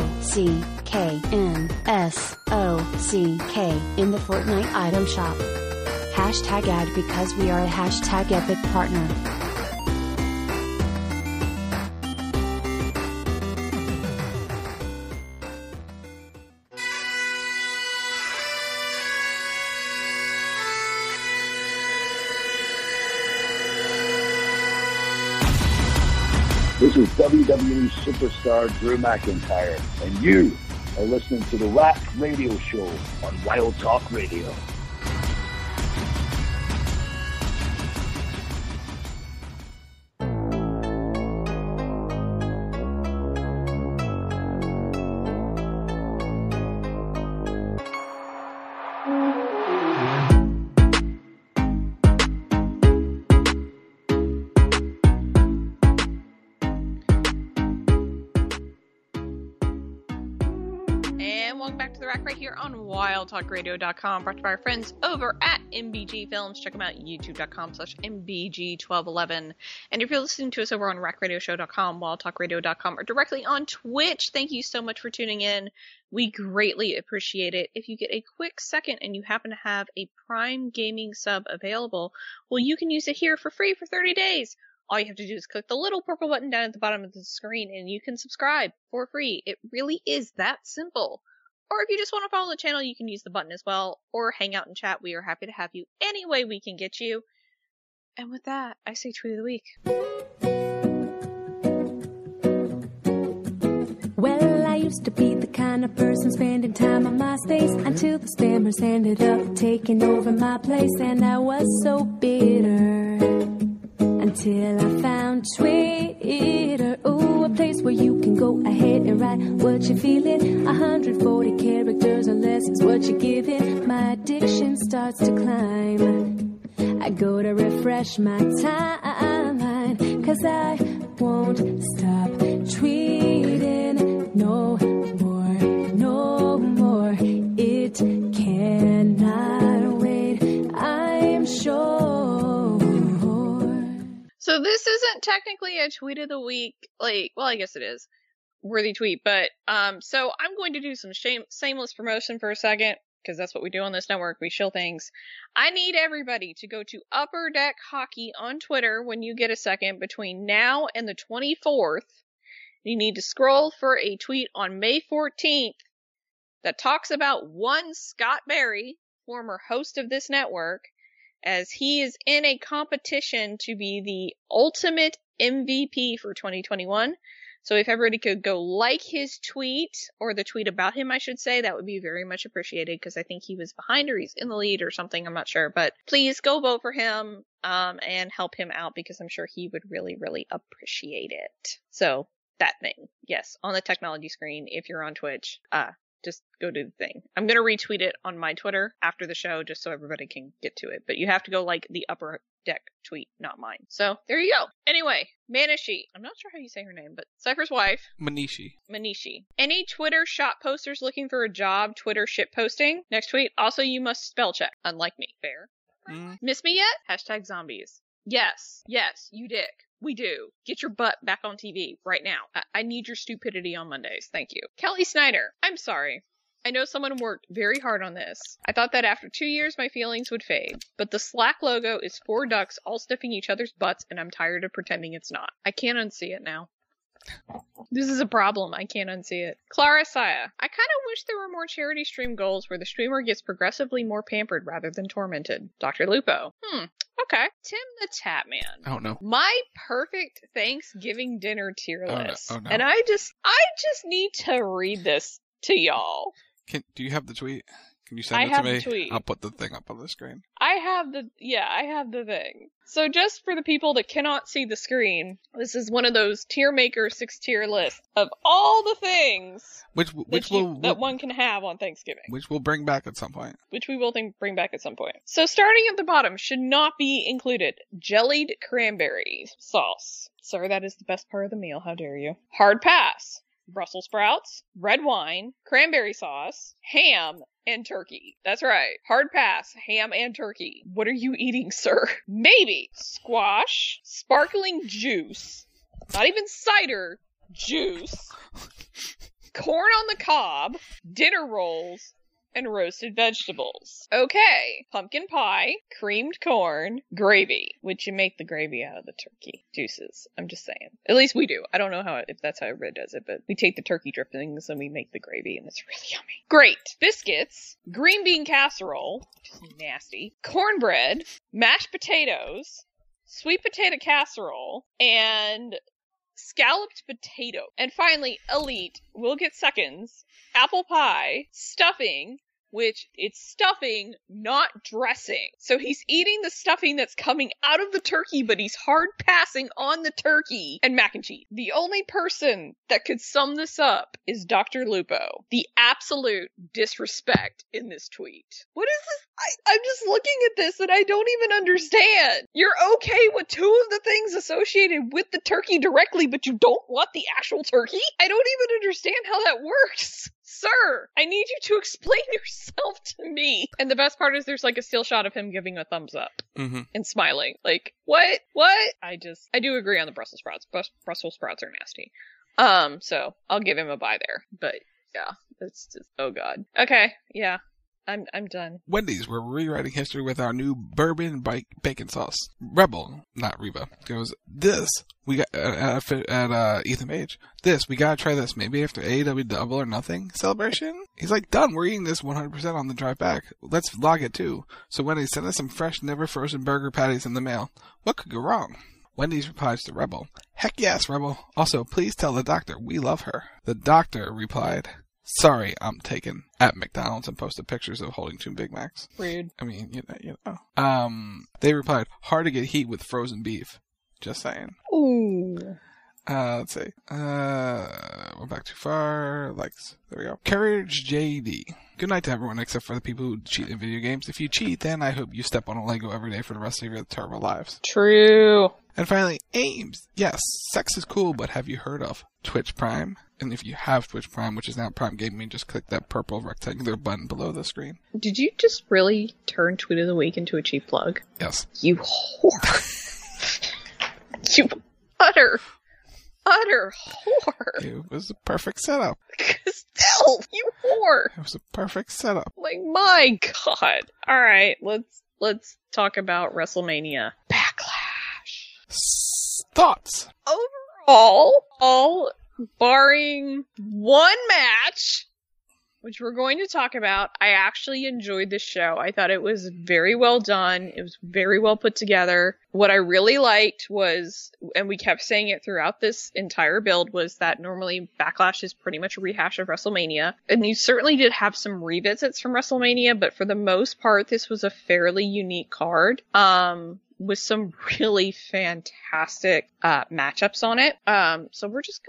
Speaker 23: OCKNSOCK in the Fortnite item shop. Hashtag ad because we are a hashtag epic partner.
Speaker 7: This is WWE superstar Drew McIntyre, and you are listening to the Rack Radio Show on Wild Talk Radio.
Speaker 18: WildTalkRadio.com, brought to you by our friends over at MBG Films. Check them out, youtube.com/MBG1211. And if you're listening to us over on RackRadioShow.com, WildTalkRadio.com, or directly on Twitch, thank you so much for tuning in. We greatly appreciate it. If you get a quick second and you happen to have a Prime Gaming sub available, well, you can use it here for free for 30 days. All you have to do is click the little purple button down at the bottom of the screen and you can subscribe for free. It really is that simple. Or if you just want to follow the channel, you can use the button as well, or hang out and chat. We are happy to have you any way we can get you. And with that, I say Tweet of the Week.
Speaker 24: Well, I used to be the kind of person spending time on MySpace until the spammers ended up taking over my place, and I was so bitter until I found Twitter. Ooh, a place where you can go ahead and write what you're feeling. 140 characters or less is what you're giving. My addiction starts to climb. I go to refresh my timeline, 'cause I won't stop tweeting no more, no more. It cannot wait, I'm sure.
Speaker 18: So this isn't technically a Tweet of the Week, well, I guess it is, worthy tweet, but, so I'm going to do some shameless promotion for a second, because that's what we do on this network, we shill things. I need everybody to go to Upper Deck Hockey on Twitter when you get a second between now and the 24th. You need to scroll for a tweet on May 14th that talks about one Scott Berry, former host of this network, as he is in a competition to be the ultimate MVP for 2021. So if everybody could go like his tweet, or the tweet about him, I should say, that would be very much appreciated, because I think he was behind or he's in the lead or something, I'm not sure. But please go vote for him, and help him out, because I'm sure he would really, really appreciate it. So that thing, yes, on the technology screen, if you're on Twitch, Just go do the thing. I'm going to retweet it on my Twitter after the show just so everybody can get to it. But you have to go like the Upper Deck tweet, not mine. So there you go. Anyway, Manishi. I'm not sure how you say her name, but Cypher's wife.
Speaker 19: Manishi.
Speaker 18: Any Twitter shop posters looking for a job, Twitter shit posting? Next tweet. Also, you must spell check. Unlike me. Fair. Miss me yet? Hashtag zombies. Yes, you dick. We do. Get your butt back on TV right now. I need your stupidity on Mondays. Thank you. Kelly Snyder. I'm sorry. I know someone worked very hard on this. I thought that after 2 years my feelings would fade. But the Slack logo is 4 ducks all sniffing each other's butts, and I'm tired of pretending it's not. I can't unsee it now. This is a problem. I can't unsee it. Clara Saya. I kind of wish there were more charity stream goals where the streamer gets progressively more pampered rather than tormented. Dr. Lupo. Okay. Tim the Tapman.
Speaker 19: Oh no.
Speaker 18: My perfect Thanksgiving dinner tier list.
Speaker 19: Oh, no.
Speaker 18: And I just need to read this to y'all.
Speaker 19: Do you have the tweet? Can you send it to me?
Speaker 18: The tweet.
Speaker 19: I'll put the thing up on the screen.
Speaker 18: I have the thing. So just for the people that cannot see the screen, this is one of those tier maker 6-tier lists of all the things that one can have on Thanksgiving.
Speaker 19: Which we'll bring back at some point.
Speaker 18: Bring back at some point. So starting at the bottom should not be included. Jellied cranberry sauce. Sir, that is the best part of the meal. How dare you? Hard pass. Brussels sprouts, red wine, cranberry sauce, ham, and turkey. That's right. Hard pass, ham and turkey. What are you eating, sir? Maybe squash, sparkling juice, not even cider, juice, corn on the cob, dinner rolls, and roasted vegetables. Okay. Pumpkin pie, creamed corn, gravy, which you make the gravy out of the turkey juices. I'm just saying. At least we do. I don't know if that's how Red does it, but we take the turkey drippings and we make the gravy, and it's really yummy. Great. Biscuits, green bean casserole, which is nasty, cornbread, mashed potatoes, sweet potato casserole, and scalloped potato. And finally, Elite will get seconds. Apple pie, stuffing, which it's stuffing, not dressing. So he's eating the stuffing that's coming out of the turkey, but he's hard passing on the turkey, and mac and cheese. The only person that could sum this up is Dr. Lupo. The absolute disrespect in this tweet. What is this? I'm just looking at this and I don't even understand. You're okay with 2 of the things associated with the turkey directly, but you don't want the actual turkey? I don't even understand how that works. Sir, I need you to explain yourself to me. And the best part is there's like a still shot of him giving a thumbs up and smiling. Like, what? I do agree on the Brussels sprouts. Brussels sprouts are nasty. So I'll give him a bye there. But yeah, it's just, oh God. Okay, yeah. I'm done.
Speaker 19: Wendy's, we're rewriting history with our new bourbon bacon sauce. Rebel, not Reba, goes, this, we got, at Ethan Page, this, we gotta try this, maybe after AEW Double or Nothing celebration? He's like, done, we're eating this 100% on the drive back. Let's vlog it too. So Wendy's, send us some fresh, never frozen burger patties in the mail. What could go wrong? Wendy's replies to Rebel, heck yes, Rebel. Also, please tell the doctor we love her. The doctor replied, sorry, I'm taken at McDonald's and posted pictures of holding 2 Big Macs.
Speaker 18: Rude.
Speaker 19: I mean, you know. They replied, hard to get heat with frozen beef. Just saying.
Speaker 18: Ooh.
Speaker 19: Let's see. We're back too far. Likes. There we go. Courage JD. Good night to everyone except for the people who cheat in video games. If you cheat, then I hope you step on a Lego every day for the rest of your terrible lives.
Speaker 18: True.
Speaker 19: And finally, Ames. Yes, sex is cool, but have you heard of Twitch Prime? And if you have Twitch Prime, which is now Prime Gaming, just click that purple rectangular button below the screen.
Speaker 18: Did you just really turn Tweet of the Week into a cheap plug?
Speaker 19: Yes.
Speaker 18: You whore. You utter whore.
Speaker 19: It was a perfect setup.
Speaker 18: Still, you whore.
Speaker 19: It was a perfect setup.
Speaker 18: Like, my God. Alright, let's talk about WrestleMania. Backlash.
Speaker 19: Thoughts?
Speaker 18: Overall, all barring one match, which we're going to talk about, I actually enjoyed this show. I thought it was very well done. It was very well put together. What I really liked was, and we kept saying it throughout this entire build, was that normally Backlash is pretty much a rehash of WrestleMania. And you certainly did have some revisits from WrestleMania, but for the most part, this was a fairly unique card. With some really fantastic matchups on it. So we're just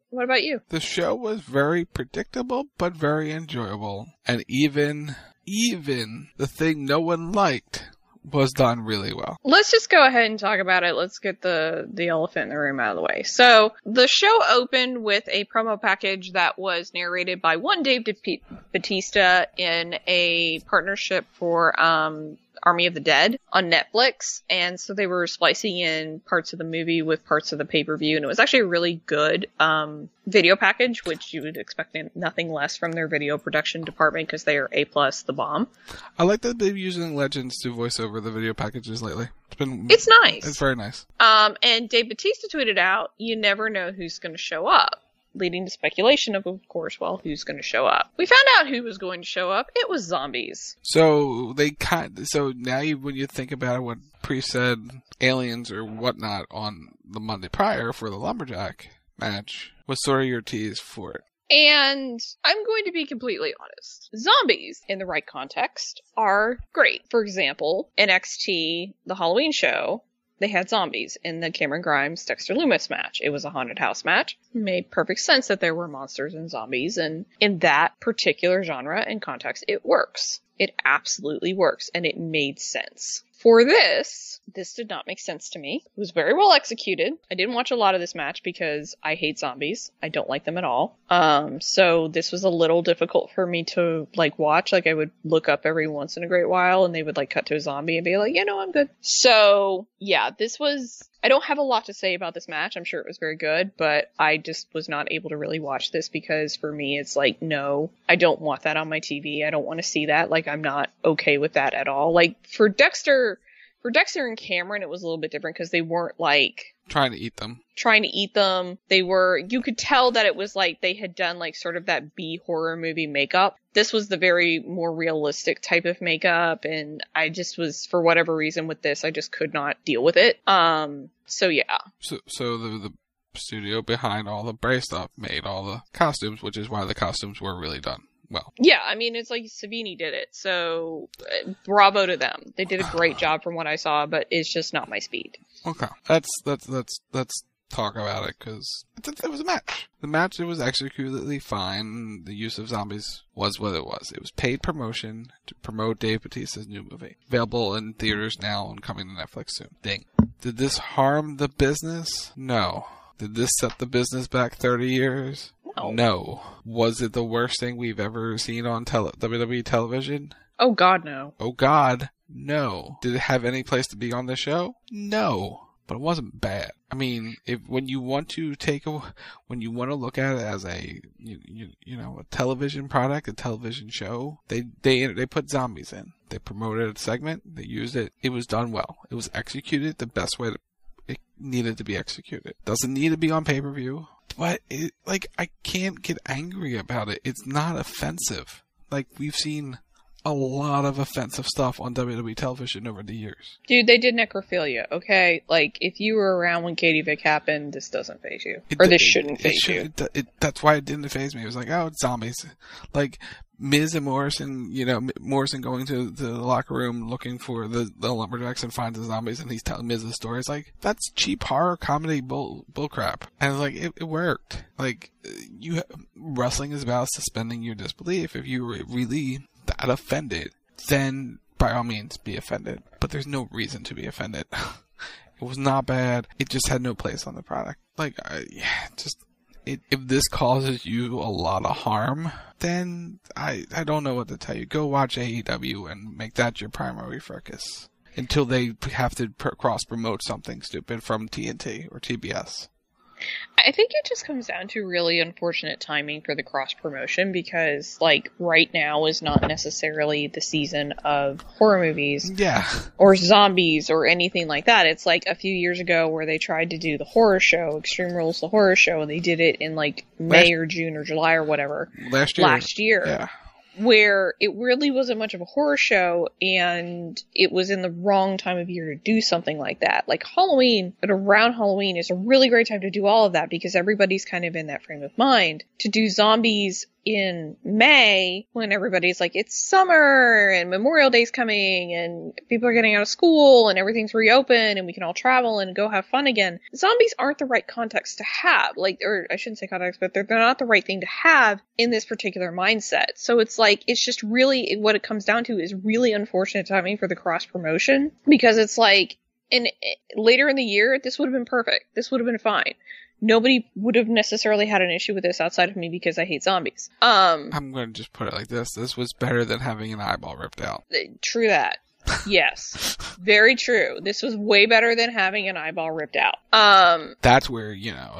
Speaker 18: What about you?
Speaker 19: The show was very predictable, but very enjoyable. And even the thing no one liked was done really well.
Speaker 18: Let's just go ahead and talk about it. Let's get the elephant in the room out of the way. So the show opened with a promo package that was narrated by one Dave Bautista in a partnership for Army of the Dead on Netflix. And so they were splicing in parts of the movie with parts of the pay-per-view. And it was actually a really good video package, which you would expect nothing less from their video production department because they are A+, the bomb.
Speaker 19: I like that they're using legends to voice over the video packages lately.
Speaker 18: It's nice.
Speaker 19: It's very nice.
Speaker 18: And Dave Bautista tweeted out, "You never know who's going to show up," leading to speculation of course, well, who's going to show up. We found out who was going to show up. It was zombies.
Speaker 19: So now when you think about it, what Priest said, aliens or whatnot on the Monday prior for the Lumberjack match was sort of your tease for it.
Speaker 18: And I'm going to be completely honest. Zombies, in the right context, are great. For example, NXT, the Halloween show, they had zombies in the Cameron Grimes Dexter Lumis match. It was a haunted house match. It made perfect sense that there were monsters and zombies, and in that particular genre and context, it works. It absolutely works, and it made sense. For this did not make sense to me. It was very well executed. I didn't watch a lot of this match because I hate zombies. I don't like them at all. So this was a little difficult for me to watch. I would look up every once in a great while and they would cut to a zombie and be like, I'm good. So yeah, I don't have a lot to say about this match. I'm sure it was very good, but I just was not able to really watch this because for me, it's no, I don't want that on my TV. I don't want to see that. I'm not okay with that at all. For Dexter and Cameron, it was a little bit different because they weren't
Speaker 19: trying to eat them. You could tell that it was they had done sort of that B horror movie makeup. This was the very more realistic type of makeup, and I just was, for whatever reason with this, I just could not deal with it. So yeah. So the studio behind all the Bray stuff made all the costumes, which is why the costumes were really done well.
Speaker 18: Yeah, I mean, it's Savini did it, so bravo to them. They did a great job from what I saw, but it's just not my speed.
Speaker 19: Okay, let's talk about it because it was a match. The match, it was executed fine. The use of zombies was what it was. It was paid promotion to promote Dave Bautista's new movie, available in theaters now and coming to Netflix soon. Ding. Did this harm the business? No. Did this set the business back 30 years? No. Was it the worst thing we've ever seen on WWE television?
Speaker 18: Oh God, no.
Speaker 19: Oh God, no. Did it have any place to be on the show? No. But it wasn't bad. I mean, when you want to look at it as a a television product, a television show, they put zombies in. They promoted a segment. They used it. It was done well. It was executed the best way it needed to be executed. Doesn't need to be on pay-per-view, but I can't get angry about it. It's not offensive. We've seen a lot of offensive stuff on WWE television over the years.
Speaker 18: Dude, they did necrophilia, okay? If you were around when Katie Vick happened, this doesn't faze you. This shouldn't faze you.
Speaker 19: That's why it didn't faze me. It was it's zombies. Miz and Morrison, Morrison going to the locker room looking for the Lumberjacks and finds the zombies, and he's telling Miz the story. It's that's cheap horror comedy bullcrap. And it worked. Wrestling is about suspending your disbelief. If you were really that offended, then by all means be offended. But there's no reason to be offended. It was not bad. It just had no place on the product. If this causes you a lot of harm, then I don't know what to tell you. Go watch AEW and make that your primary focus until they have to cross-promote something stupid from TNT or TBS.
Speaker 18: I think it just comes down to really unfortunate timing for the cross-promotion because, right now is not necessarily the season of horror movies.
Speaker 19: Yeah.
Speaker 18: Or zombies or anything like that. It's a few years ago where they tried to do the horror show, Extreme Rules the Horror Show, and they did it in, May or June or July or whatever. Last year.
Speaker 19: Yeah.
Speaker 18: Where it really wasn't much of a horror show, and it was in the wrong time of year to do something like that. Halloween, but around Halloween is a really great time to do all of that because everybody's kind of in that frame of mind. To do zombies in May, when everybody's like, it's summer and Memorial Day's coming and people are getting out of school and everything's reopened and we can all travel and go have fun again. Zombies aren't the right context to have, like, or I shouldn't say context, but they're not the right thing to have in this particular mindset. So it's like, it's just really, what it comes down to is really unfortunate timing for the cross promotion, because it's like, later in the year, this would have been perfect. This would have been fine. Nobody would have necessarily had an issue with this outside of me because I hate zombies.
Speaker 19: I'm going to just put it like this. This was better than having an eyeball ripped out.
Speaker 18: True that. Yes. Very true. This was way better than having an eyeball ripped out.
Speaker 19: That's where,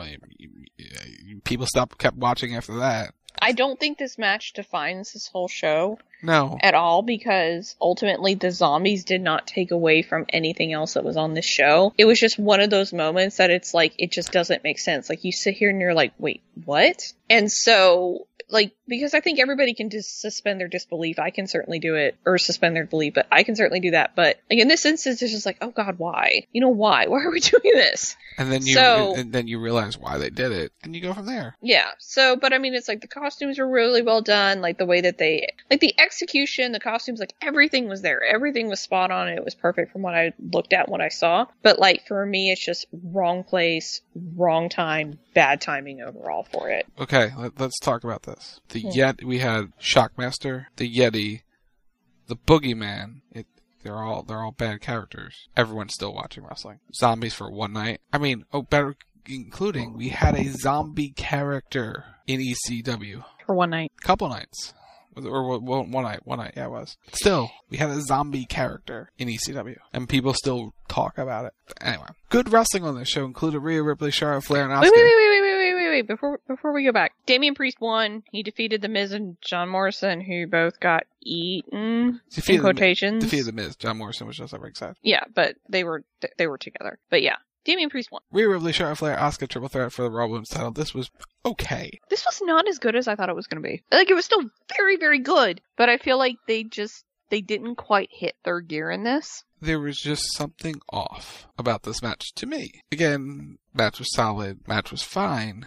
Speaker 19: people kept watching after that.
Speaker 18: I don't think this match defines this whole show.
Speaker 19: No.
Speaker 18: At all, because ultimately the zombies did not take away from anything else that was on this show. It was just one of those moments that it's like, it just doesn't make sense. Like, you sit here and you're like, wait, what? And so, like, because I think everybody can just suspend their disbelief. I can certainly do it, or suspend their belief, but I can certainly do that. But like in this instance, it's just like, oh God, why? Why? Why are we doing this?
Speaker 19: And then you realize why they did it, and you go from there.
Speaker 18: Yeah. So, but I mean, it's like the costumes were really well done. Like the way that the execution, the costumes, like everything was there. Everything was spot on. And it was perfect from what I looked at and what I saw. But like for me, it's just wrong place, wrong time, bad timing overall for it.
Speaker 19: Okay, let's talk about this. We had Shockmaster, the Yeti, the Boogeyman. They're all bad characters. Everyone's still watching wrestling. Zombies for one night. I mean, including we had a zombie character in ECW
Speaker 18: for one night.
Speaker 19: Couple nights. Or one night, yeah, it was. Still, we had a zombie character in ECW, and people still talk about it. Anyway, good wrestling on this show included Rhea Ripley, Charlotte Flair, and Asuka.
Speaker 18: Wait, before we go back. Damian Priest won. He defeated The Miz and John Morrison, who both got eaten, in quotations.
Speaker 19: Defeated The Miz. John Morrison was just at ringside.
Speaker 18: Yeah, but they were together. But yeah. Damian Priest won.
Speaker 19: Rhea Ripley, Charlotte Flair, Asuka triple threat for the Raw Women's title. This was okay.
Speaker 18: This was not as good as I thought it was going to be. Like, it was still very, very good, but I feel like they didn't quite hit third gear in this.
Speaker 19: There was just something off about this match to me. Again, match was solid, match was fine.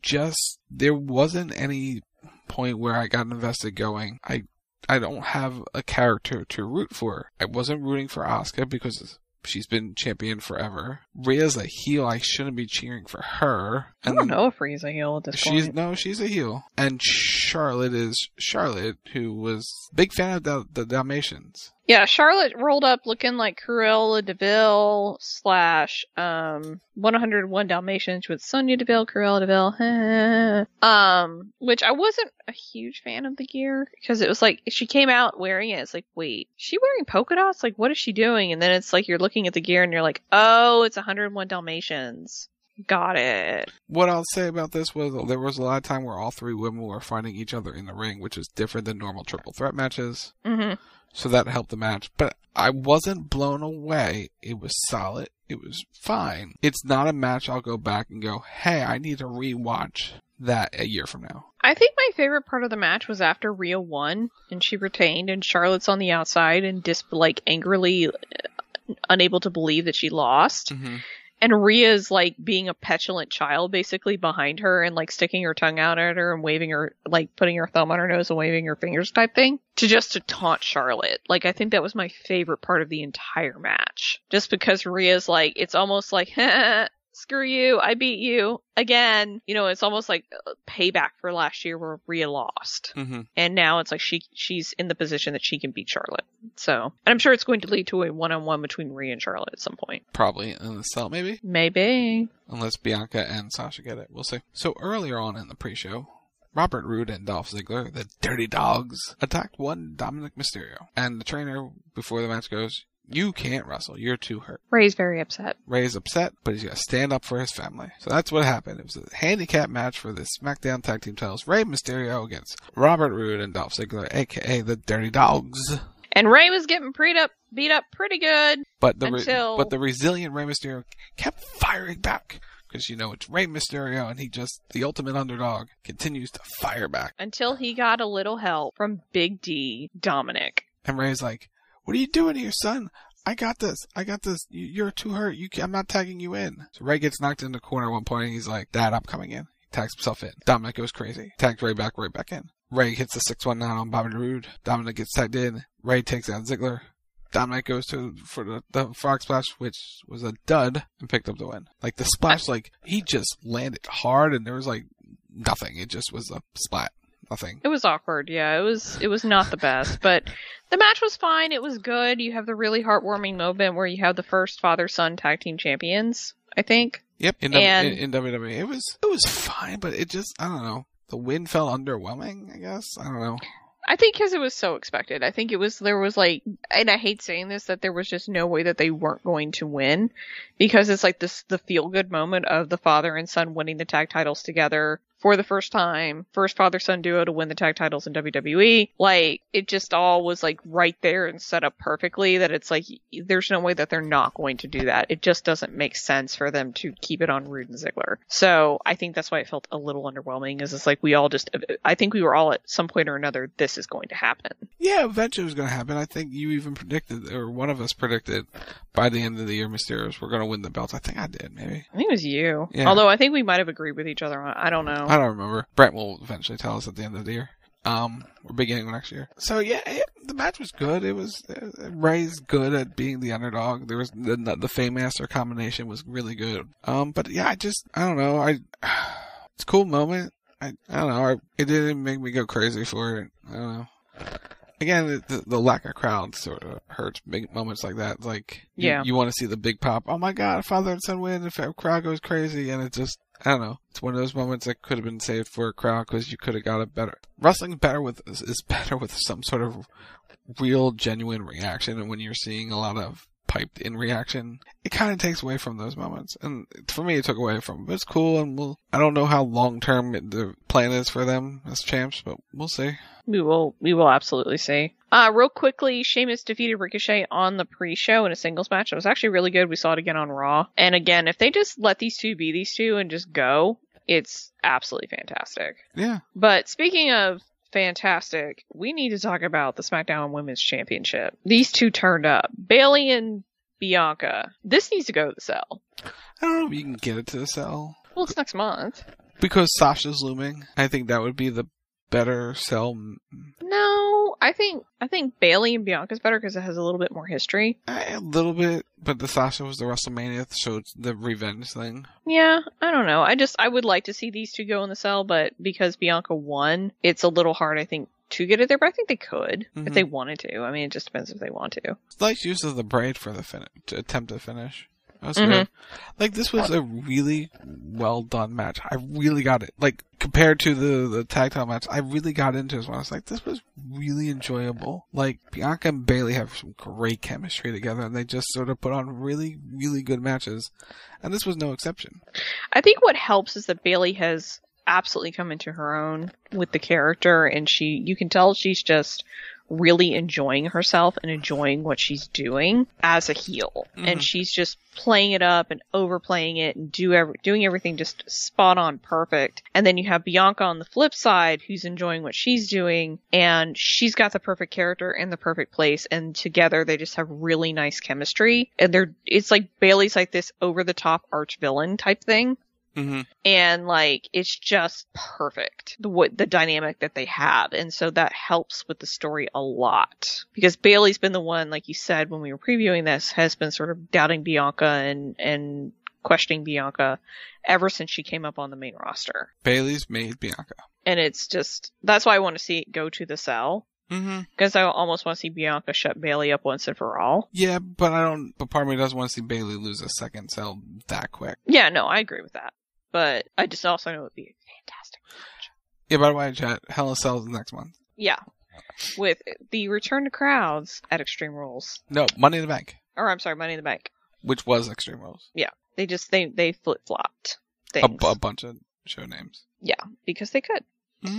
Speaker 19: There wasn't any point where I got invested going, I don't have a character to root for. I wasn't rooting for Asuka because she's been champion forever. Rhea's a heel. I shouldn't be cheering for her.
Speaker 18: And I don't know if Rhea's a heel at this point.
Speaker 19: No, she's a heel. And Charlotte is Charlotte, who was a big fan of the Dalmatians.
Speaker 18: Yeah, Charlotte rolled up looking like Cruella DeVille / 101 Dalmatians with Sonya Deville, Cruella DeVille. Which I wasn't a huge fan of the gear, because it was like, she came out wearing it, it's like, wait, is she wearing polka dots? Like, what is she doing? And then it's like, you're looking at the gear and you're like, oh, it's 101 Dalmatians. Got it.
Speaker 19: What I'll say about this was there was a lot of time where all three women were fighting each other in the ring, which is different than normal triple threat matches.
Speaker 18: Mm-hmm.
Speaker 19: So that helped the match. But I wasn't blown away. It was solid. It was fine. It's not a match I'll go back and go, hey, I need to rewatch that a year from now.
Speaker 18: I think my favorite part of the match was after Rhea won and she retained and Charlotte's on the outside and angrily unable to believe that she lost.
Speaker 19: Mm-hmm.
Speaker 18: And Rhea's like being a petulant child basically behind her and like sticking her tongue out at her and waving her, like putting her thumb on her nose and waving her fingers type thing to taunt Charlotte. Like, I think that was my favorite part of the entire match. Just because Rhea's like, it's almost like, screw you, I beat you again. It's almost like payback for last year where Rhea lost.
Speaker 19: Mm-hmm.
Speaker 18: And now it's like she's in the position that she can beat Charlotte. So, and I'm sure it's going to lead to a one-on-one between Rhea and Charlotte at some point.
Speaker 19: Probably in the cell, maybe?
Speaker 18: Maybe.
Speaker 19: Unless Bianca and Sasha get it. We'll see. So earlier on in the pre-show, Robert Roode and Dolph Ziggler, the Dirty Dogs, attacked one Dominic Mysterio. And the trainer, before the match goes, you can't wrestle. You're too hurt.
Speaker 18: Ray's very upset.
Speaker 19: Ray's upset, but he's got to stand up for his family. So that's what happened. It was a handicap match for the SmackDown Tag Team titles. Rey Mysterio against Robert Roode and Dolph Ziggler, a.k.a. the Dirty Dogs.
Speaker 18: And Rey was getting beat up pretty good.
Speaker 19: But the resilient Rey Mysterio kept firing back. Because, it's Rey Mysterio, and he just, the ultimate underdog, continues to fire back.
Speaker 18: Until he got a little help from Big D, Dominic.
Speaker 19: And Ray's like, what are you doing here, son? I got this. You're too hurt. I'm not tagging you in. So Ray gets knocked in the corner at one point, and he's like, Dad, I'm coming in. He tags himself in. Dominic goes crazy. Tags Ray back in. Ray hits the 619 on Bobby Roode. Dominic gets tagged in. Ray takes out Ziggler. Dominic goes for the frog splash, which was a dud, and picked up the win. Like, the splash, like, he just landed hard, and there was, like, nothing. It just was a splat. Nothing.
Speaker 18: It was awkward, yeah. It was not the best, but the match was fine. It was good. You have the really heartwarming moment where you have the first father-son tag team champions, I think.
Speaker 19: Yep, in WWE. It was fine, but it just, I don't know. The win felt underwhelming, I guess. I don't know.
Speaker 18: I think because it was so expected. I think there was like, and I hate saying this, that there was just no way that they weren't going to win, because it's like the feel-good moment of the father and son winning the tag titles together for the first time, first father-son duo to win the tag titles in WWE. Like, it just all was like right there and set up perfectly, that it's like, there's no way that they're not going to do that. It just doesn't make sense for them to keep it on Roode and Ziggler. So I think that's why it felt a little underwhelming, is it's like I think we were all at some point or another, this is going to happen.
Speaker 19: Yeah, eventually it was going to happen. I think you even predicted, or one of us predicted, by the end of the year, Mysterios were going to win the belts. I think I did, maybe.
Speaker 18: I think it was you.
Speaker 19: Yeah.
Speaker 18: Although I think we might have agreed with each other on it. I don't know.
Speaker 19: I don't remember. Brent will eventually tell us at the end of the year. Or beginning of next year. So yeah, the match was good. It was, Ray's good at being the underdog. There was the Faymaster combination was really good. But yeah, I don't know. It's a cool moment. I don't know. It didn't make me go crazy for it. I don't know. Again, the lack of crowd sort of hurts big moments like that. It's like, you want to see the big pop. Oh my God, father and son win. If a crowd goes crazy, and it just, I don't know. It's one of those moments that could have been saved for a crowd because you could have got it better. Wrestling is better with some sort of real, genuine reaction. And when you're seeing a lot of piped in reaction, it kind of takes away from those moments. And for me, it took away from it. It's cool, and I don't know how long term the plan is for them as champs, but we'll see.
Speaker 18: We will absolutely see. Real quickly, Sheamus defeated Ricochet on the pre-show in a singles match. It was actually really good. We saw it again on Raw. And again, if they just let these two be these two and just go, it's absolutely fantastic.
Speaker 19: Yeah.
Speaker 18: But speaking of fantastic, we need to talk about the SmackDown Women's Championship. These two turned up. Bayley and Bianca. This needs to go to the cell.
Speaker 19: I don't know if you can get it to the cell.
Speaker 18: Well, it's next month.
Speaker 19: Because Sasha's looming. I think that would be the better cell.
Speaker 18: No, I think Bayley and Bianca's better because it has a little bit more history.
Speaker 19: A little bit, but the Sasha was the WrestleMania, so it's the revenge thing.
Speaker 18: Yeah, I don't know. I would like to see these two go in the cell, but because Bianca won, it's a little hard, I think, to get it there, but I think they could if they wanted to. I mean, it just depends if they want to.
Speaker 19: Nice use of the braid for the to attempt to finish. That was good. Like, this was a really well done match. I really got it. Like, compared to the tag title match, I really got into this one. I was like, this was really enjoyable. Like, Bianca and Bayley have some great chemistry together, and they just sort of put on really, really good matches. And this was no exception.
Speaker 18: I think what helps is that Bayley has absolutely come into her own with the character, and you can tell she's just really enjoying herself and enjoying what she's doing as a heel. And she's just playing it up and overplaying it and doing everything just spot on perfect. And then you have Bianca on the flip side who's enjoying what she's doing, and she's got the perfect character in the perfect place, and together they just have really nice chemistry. And it's like Bayley's like this over the top arch villain type thing. And like, it's just perfect, the dynamic that they have. And so that helps with the story a lot, because Bayley's been the one, like you said when we were previewing this, has been sort of doubting Bianca and questioning Bianca ever since she came up on the main roster.
Speaker 19: Bayley's made Bianca.
Speaker 18: And it's just, that's why I want to see it go to the cell. Because I almost want to see Bianca shut Bayley up once and for all.
Speaker 19: Yeah, but part of me doesn't want to see Bayley lose a second cell that quick.
Speaker 18: Yeah, no, I agree with that. But I just also know it would be a fantastic match.
Speaker 19: Yeah, by the way, chat, Hell in a Cell is next month.
Speaker 18: Yeah. With the return to crowds at Extreme Rules.
Speaker 19: No, Money in the Bank.
Speaker 18: Or, I'm sorry, Money in the Bank.
Speaker 19: Which was Extreme Rules.
Speaker 18: Yeah. They flip-flopped things.
Speaker 19: A bunch of show names.
Speaker 18: Yeah, because they could.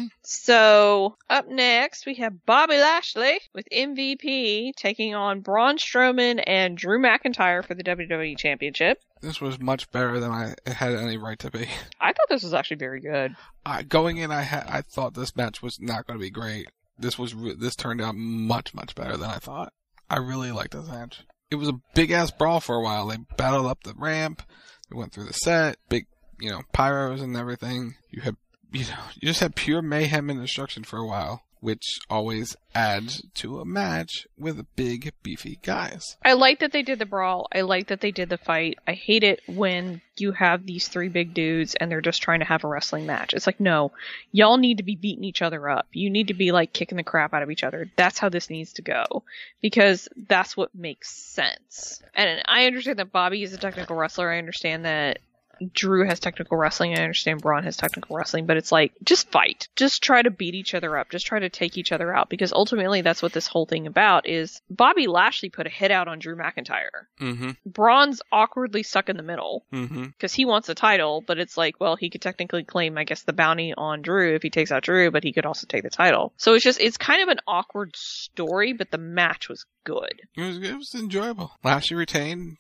Speaker 18: So, up next, we have Bobby Lashley with MVP taking on Braun Strowman and Drew McIntyre for the WWE Championship.
Speaker 19: This was much better than I had any right to be.
Speaker 18: I thought this was actually very good.
Speaker 19: Going in, I thought this match was not going to be great. This turned out much, much better than I thought. I really liked this match. It was a big-ass brawl for a while. They battled up the ramp. They went through the set. Big, pyros and everything. You had you just had pure mayhem and destruction for a while, which always adds to a match with big, beefy guys.
Speaker 18: I like that they did the brawl. I like that they did the fight. I hate it when you have these three big dudes and they're just trying to have a wrestling match. It's like, no, y'all need to be beating each other up. You need to be like kicking the crap out of each other. That's how this needs to go, because that's what makes sense. And I understand that Bobby is a technical wrestler. I understand that Drew has technical wrestling. I understand Braun has technical wrestling, but it's like, just fight. Just try to beat each other up. Just try to take each other out, because ultimately that's what this whole thing about is. Bobby Lashley put a hit out on Drew McIntyre.
Speaker 19: Mm-hmm.
Speaker 18: Braun's awkwardly stuck in the middle
Speaker 19: Mm-hmm.
Speaker 18: because he wants the title, but it's like, well, he could technically claim, I guess, the bounty on Drew if he takes out Drew, but he could also take the title. So it's kind of an awkward story, but the match was good.
Speaker 19: It was enjoyable. Lashley retained.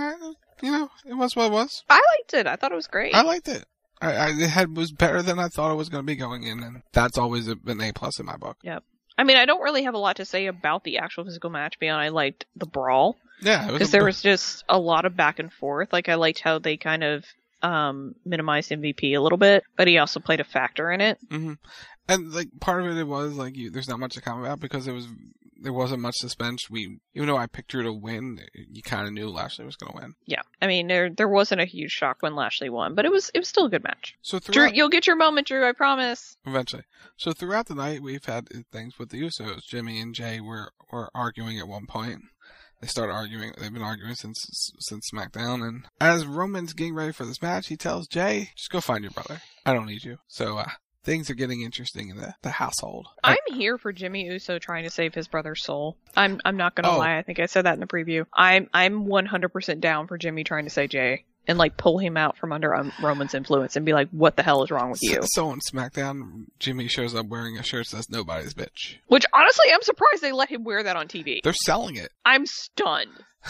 Speaker 19: It was what it was.
Speaker 18: I liked it. I thought it was great.
Speaker 19: I liked it. It was better than I thought it was going to be going in, and that's always an A+ in my book.
Speaker 18: Yep. I mean, I don't really have a lot to say about the actual physical match beyond I liked the brawl.
Speaker 19: Yeah,
Speaker 18: because there was just a lot of back and forth. Like, I liked how they kind of minimized MVP a little bit, but he also played a factor in it.
Speaker 19: Mm-hmm. And like part of it was like there's not much to comment about because there wasn't much suspense. Even though I picked Drew to win, you kind of knew Lashley was going to win.
Speaker 18: Yeah, I mean there wasn't a huge shock when Lashley won, but it was still a good match.
Speaker 19: So
Speaker 18: Drew, you'll get your moment, Drew. I promise.
Speaker 19: Eventually. So throughout the night, we've had things with the Usos. Jimmy and Jay were arguing at one point. They started arguing. They've been arguing since SmackDown. And as Roman's getting ready for this match, he tells Jay, "Just go find your brother. I don't need you." So things are getting interesting in the household.
Speaker 18: I'm here for Jimmy Uso trying to save his brother's soul. I'm not gonna lie. I think I said that in the preview. I'm 100% down for Jimmy trying to save Jay and like pull him out from under Roman's influence and be like, what the hell is wrong with you?
Speaker 19: So on SmackDown, Jimmy shows up wearing a shirt that says "Nobody's Bitch." Which
Speaker 18: honestly, I'm surprised they let him wear that on TV.
Speaker 19: They're selling it.
Speaker 18: I'm stunned.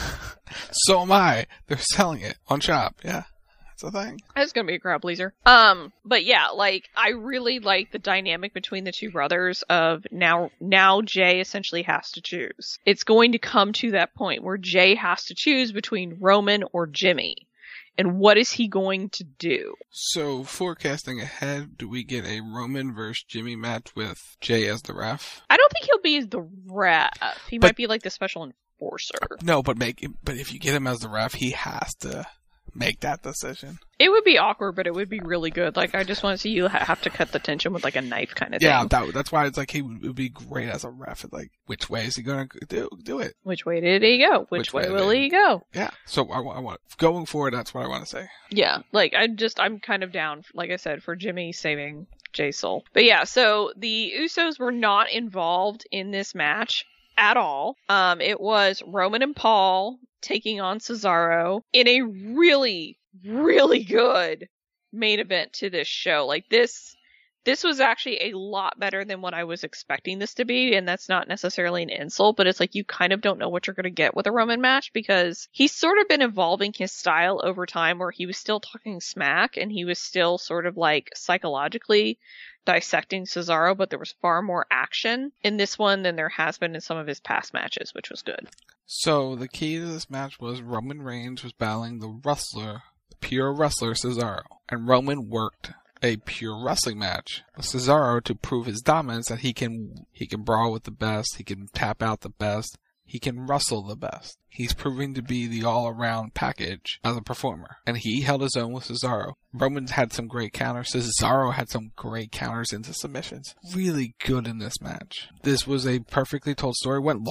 Speaker 19: So am I. They're selling it on Shop. Yeah. That's a thing.
Speaker 18: It's gonna be a crowd pleaser. But yeah, like, I really like the dynamic between the two brothers of now Jay essentially has to choose. It's going to come to that point where Jay has to choose between Roman or Jimmy. And what is he going to do?
Speaker 19: So, forecasting ahead, do we get a Roman versus Jimmy match with Jay as the ref?
Speaker 18: I don't think he'll be the ref. He might be like the special enforcer.
Speaker 19: No, but if you get him as the ref, he has to make that decision.
Speaker 18: It would be awkward, but it would be really good. Like, I just want to see you have to cut the tension with like a knife kind of thing.
Speaker 19: Yeah, that's why it's like he would be great as a ref. It's like, which way is he going to do it?
Speaker 18: Which way did he go? Which way will he go?
Speaker 19: Yeah. So I want going forward. That's what I want to say.
Speaker 18: Yeah. Like, I'm kind of down, like I said, for Jimmy saving Jay's soul. But yeah, so the Usos were not involved in this match at all. It was Roman and Paul taking on Cesaro in a really, really good main event to this show. Like, this was actually a lot better than what I was expecting this to be, and that's not necessarily an insult, but it's like you kind of don't know what you're going to get with a Roman match because he's sort of been evolving his style over time where he was still talking smack and he was still sort of like psychologically dissecting Cesaro, but there was far more action in this one than there has been in some of his past matches, which was good.
Speaker 19: So the key to this match was Roman Reigns was battling the pure wrestler Cesaro, and Roman worked a pure wrestling match with Cesaro to prove his dominance that he can brawl with the best, he can tap out the best, he can wrestle the best. He's proving to be the all-around package as a performer, and he held his own with Cesaro. Roman had some great counters. Cesaro had some great counters into submissions. Really good in this match. This was a perfectly told story. Went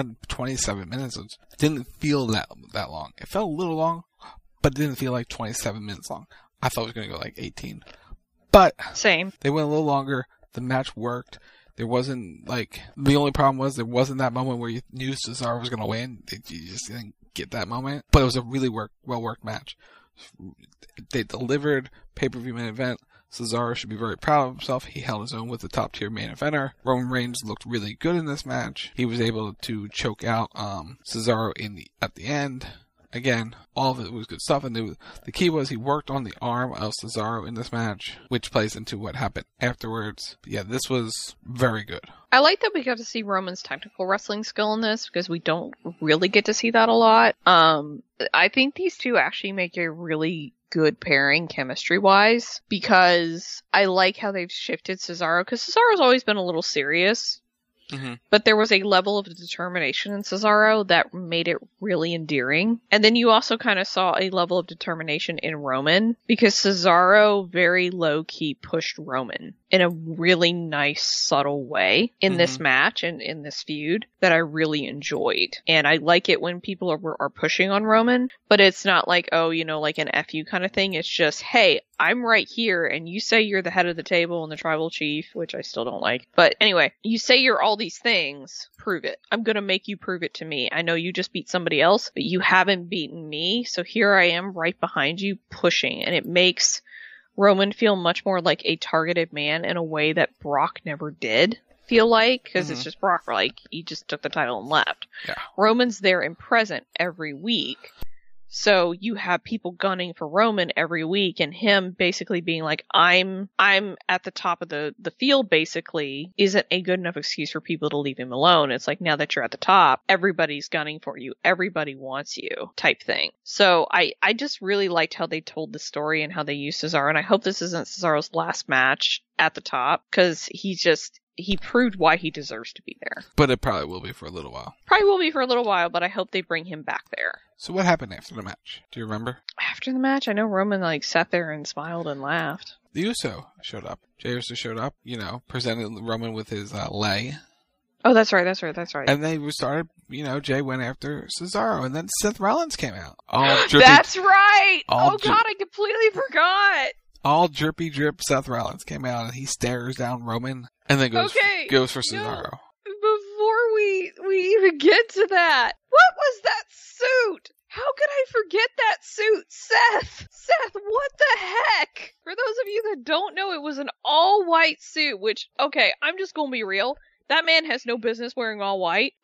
Speaker 19: 27 minutes. It didn't feel that long. It felt a little long, but it didn't feel like 27 minutes long. I thought it was going to go like 18. But
Speaker 18: same.
Speaker 19: They went a little longer. The match worked. There wasn't, the only problem was there wasn't that moment where you knew Cesaro was going to win. You just didn't get that moment. But it was a really well-worked match. They delivered pay-per-view main event. Cesaro should be very proud of himself. He held his own with the top-tier main eventer. Roman Reigns looked really good in this match. He was able to choke out Cesaro at the end. Again, all of it was good stuff, and the key was he worked on the arm of Cesaro in this match, which plays into what happened afterwards. But yeah, this was very good.
Speaker 18: I like that we got to see Roman's technical wrestling skill in this because we don't really get to see that a lot. I think these two actually make a really good pairing chemistry-wise because I like how they've shifted Cesaro because Cesaro's always been a little serious. Mm-hmm. But there was a level of determination in Cesaro that made it really endearing. And then you also kind of saw a level of determination in Roman because Cesaro very low-key pushed Roman in a really nice, subtle way in this match and in this feud that I really enjoyed. And I like it when people are pushing on Roman, but it's not like, oh, you know, like an FU kind of thing. It's just, hey, I'm right here and you say you're the head of the table and the tribal chief, which I still don't like. But anyway, you say you're all these things, prove it. I'm going to make you prove it to me. I know you just beat somebody else, but you haven't beaten me. So here I am right behind you pushing. And it makes Roman feel much more like a targeted man in a way that Brock never did feel like, because it's just Brock, like, he just took the title and left. Yeah. Roman's there and present every week. So you have people gunning for Roman every week and him basically being like, I'm at the top of the field basically isn't a good enough excuse for people to leave him alone. It's like, now that you're at the top, everybody's gunning for you. Everybody wants you type thing. So I just really liked how they told the story and how they used Cesaro. And I hope this isn't Cesaro's last match at the top because he proved why he deserves to be there.
Speaker 19: But it probably will be for a little while.
Speaker 18: Probably will be for a little while, but I hope they bring him back there.
Speaker 19: So what happened after the match? Do you remember?
Speaker 18: After the match, I know Roman sat there and smiled and laughed.
Speaker 19: The Uso showed up. Jey Uso showed up, presented Roman with his lei.
Speaker 18: Oh, that's right.
Speaker 19: And they started, Jey went after Cesaro, and then Seth Rollins came out.
Speaker 18: That's right! God, I completely forgot!
Speaker 19: All drippy drip Seth Rollins came out, and he stares down Roman, and then goes for Cesaro.
Speaker 18: No, before we even get to that, what was that suit? How could I forget that suit? Seth, what the heck? For those of you that don't know, it was an all-white suit, which, okay, I'm just gonna be real. That man has no business wearing all white.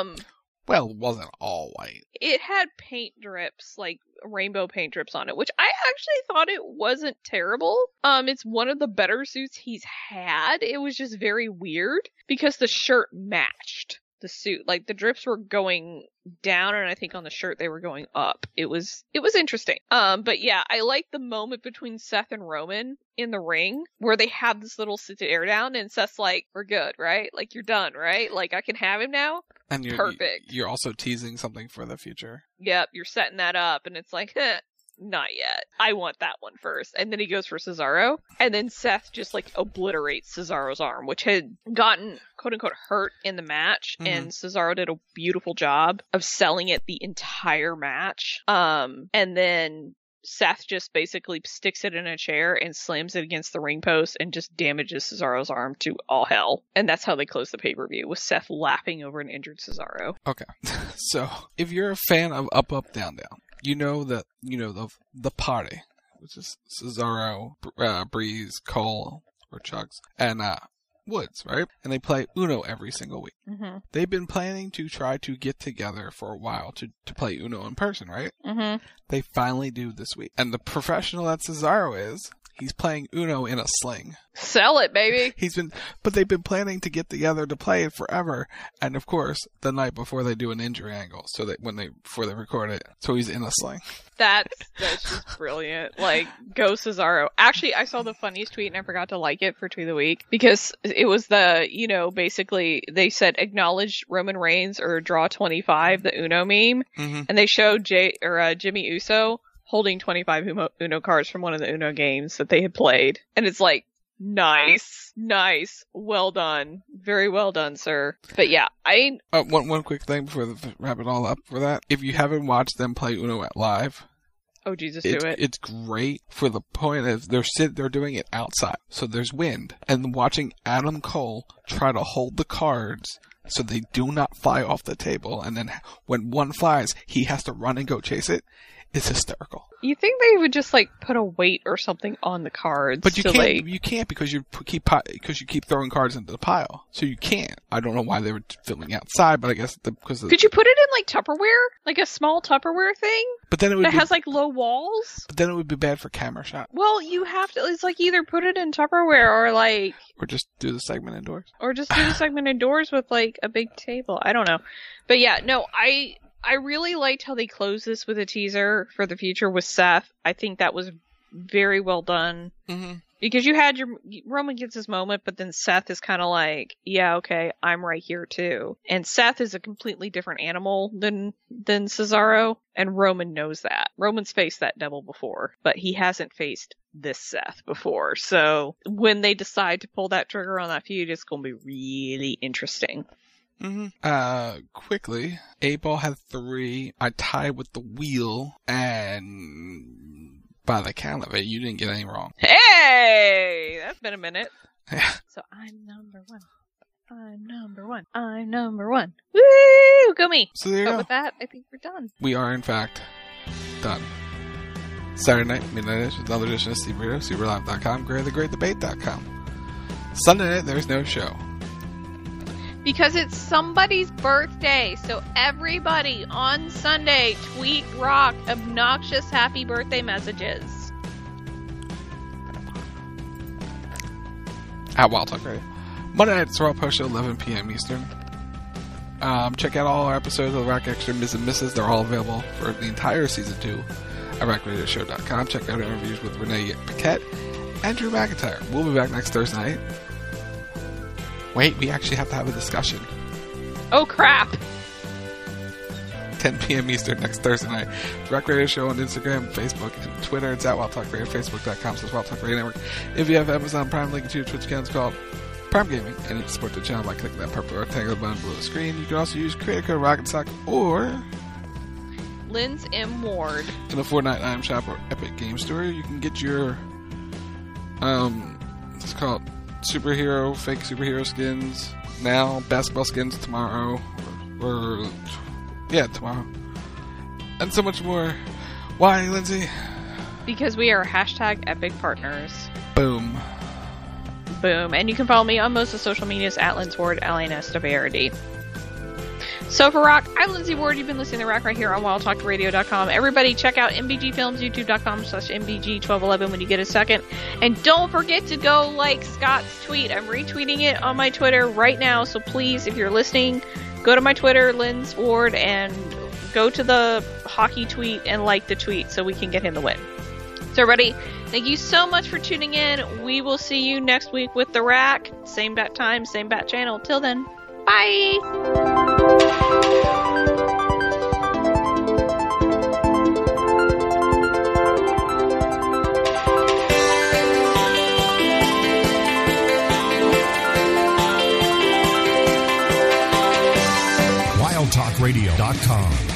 Speaker 19: Well, it wasn't all white.
Speaker 18: It had paint drips, like rainbow paint drips on it, which I actually thought it wasn't terrible. It's one of the better suits he's had. It was just very weird because the shirt matched the suit. Like the drips were going down and I think on the shirt they were going up. It was interesting. But yeah, I like the moment between Seth and Roman in the ring where they have this little sit-to-air down and Seth's like, we're good, right? Like you're done, right? Like I can have him now?
Speaker 19: And
Speaker 18: perfect.
Speaker 19: You're also teasing something for the future.
Speaker 18: Yep, you're setting that up and it's like, not yet. I want that one first. And then he goes for Cesaro. And then Seth just obliterates Cesaro's arm, which had gotten quote unquote hurt in the match. Mm-hmm. And Cesaro did a beautiful job of selling it the entire match. And then Seth just basically sticks it in a chair and slams it against the ring post and just damages Cesaro's arm to all hell. And that's how they close the pay-per-view, with Seth laughing over an injured Cesaro.
Speaker 19: Okay. So, if you're a fan of Up, Up, Down, Down, the party, which is Cesaro, Breeze, Cole, or Chugs, and Woods, right? And they play Uno every single week. Mm-hmm. They've been planning to try to get together for a while to play Uno in person, right? Mm-hmm. They finally do this week. And the professional that Cesaro is, he's playing Uno in a sling.
Speaker 18: Sell it, baby!
Speaker 19: But they've been planning to get together to play it forever. And of course, the night before they do an injury angle, so that before they record it, so he's in a sling.
Speaker 18: That's just brilliant. Go Cesaro. Actually, I saw the funniest tweet and I forgot to like it for Tweet of the Week because it was basically they said acknowledge Roman Reigns or draw 25, the Uno meme, mm-hmm. and they showed Jimmy Uso holding 25 Uno cards from one of the Uno games that they had played. And it's like, nice. Well done. Very well done, sir. But yeah,
Speaker 19: one quick thing before we wrap it all up for that. If you haven't watched them play Uno at live,
Speaker 18: oh Jesus, do it.
Speaker 19: It's great for the point of they're doing it outside. So there's wind. And watching Adam Cole try to hold the cards so they do not fly off the table. And then when one flies, he has to run and go chase it. is hysterical.
Speaker 18: You think they would just like put a weight or something on the cards?
Speaker 19: But you
Speaker 18: to,
Speaker 19: can't.
Speaker 18: Like...
Speaker 19: You can't because you keep throwing cards into the pile. So you can't. I don't know why they were filming outside, but I guess because
Speaker 18: could you put it in like Tupperware, like a small Tupperware thing?
Speaker 19: But then it would
Speaker 18: has like low walls.
Speaker 19: But then it would be bad for camera shot.
Speaker 18: Well, you have to. It's like either put it in Tupperware or
Speaker 19: just do the segment indoors.
Speaker 18: Or just do the segment indoors with like a big table. I don't know, but yeah, no, I really liked how they closed this with a teaser for the future with Seth. I think that was very well done.
Speaker 19: Mm-hmm.
Speaker 18: Because you had Roman gets his moment, but then Seth is kind of like, yeah, okay, I'm right here too. And Seth is a completely different animal than Cesaro, and Roman knows that. Roman's faced that devil before, but he hasn't faced this Seth before. So when they decide to pull that trigger on that feud, it's going to be really interesting.
Speaker 19: Mm-hmm. Quickly, 8-Ball had 3. I tied with the wheel, and by the count of it, you didn't get any wrong.
Speaker 18: Hey! That's been a minute.
Speaker 19: Yeah.
Speaker 18: So I'm number 1. I'm number 1. I'm number 1. Woo! Go me!
Speaker 19: So there you go.
Speaker 18: With that, I think we're done.
Speaker 19: We are, in fact, done. Saturday night, midnight-ish, another edition of Superhero, SuperLive.com, GaryTheGreatDebate.com. Sunday night, there's no show.
Speaker 18: Because it's somebody's birthday, so everybody on Sunday tweet Rock obnoxious happy birthday messages.
Speaker 19: At Wild Talk Radio. Monday night, it's Raw Post Show, 11 p.m. Eastern. Check out all our episodes of Rock Extra Ms. and Mrs. They're all available for the entire season 2 at RockRadioShow.com. Check out interviews with Renee Paquette and Drew McIntyre. We'll be back next Thursday night. Wait, we actually have to have a discussion.
Speaker 18: Oh, crap.
Speaker 19: 10 p.m. Eastern next Thursday night. Rock Radio Show on Instagram, Facebook, and Twitter. It's at Wild Talk Radio, Facebook.com/Wild Talk Radio Network. If you have Amazon Prime, link to your Twitch account. It's called Prime Gaming, and you can support the channel by clicking that purple rectangle button below the screen. You can also use creator code RocketSock or
Speaker 18: Linz M. Ward.
Speaker 19: In the Fortnite item shop or Epic Game Store, you can get your it's called superhero, fake superhero skins now, basketball skins tomorrow, or tomorrow, and so much more. Why, Lindsay?
Speaker 18: Because we are hashtag epic partners.
Speaker 19: Boom.
Speaker 18: Boom. And you can follow me on most of the social medias at Lindsay Ward, LNSWARD. So for Rock, I'm Lindsay Ward. You've been listening to Rock right here on WildTalkRadio.com. Everybody check out MBG Films, YouTube.com/MBG1211 when you get a second. And don't forget to go like Scott's tweet. I'm retweeting it on my Twitter right now. So please, if you're listening, go to my Twitter, Linz Ward, and go to the hockey tweet and like the tweet so we can get him the win. So everybody, thank you so much for tuning in. We will see you next week with The Rack. Same bat time, same bat channel. Till then, bye!
Speaker 4: WildTalkRadio.com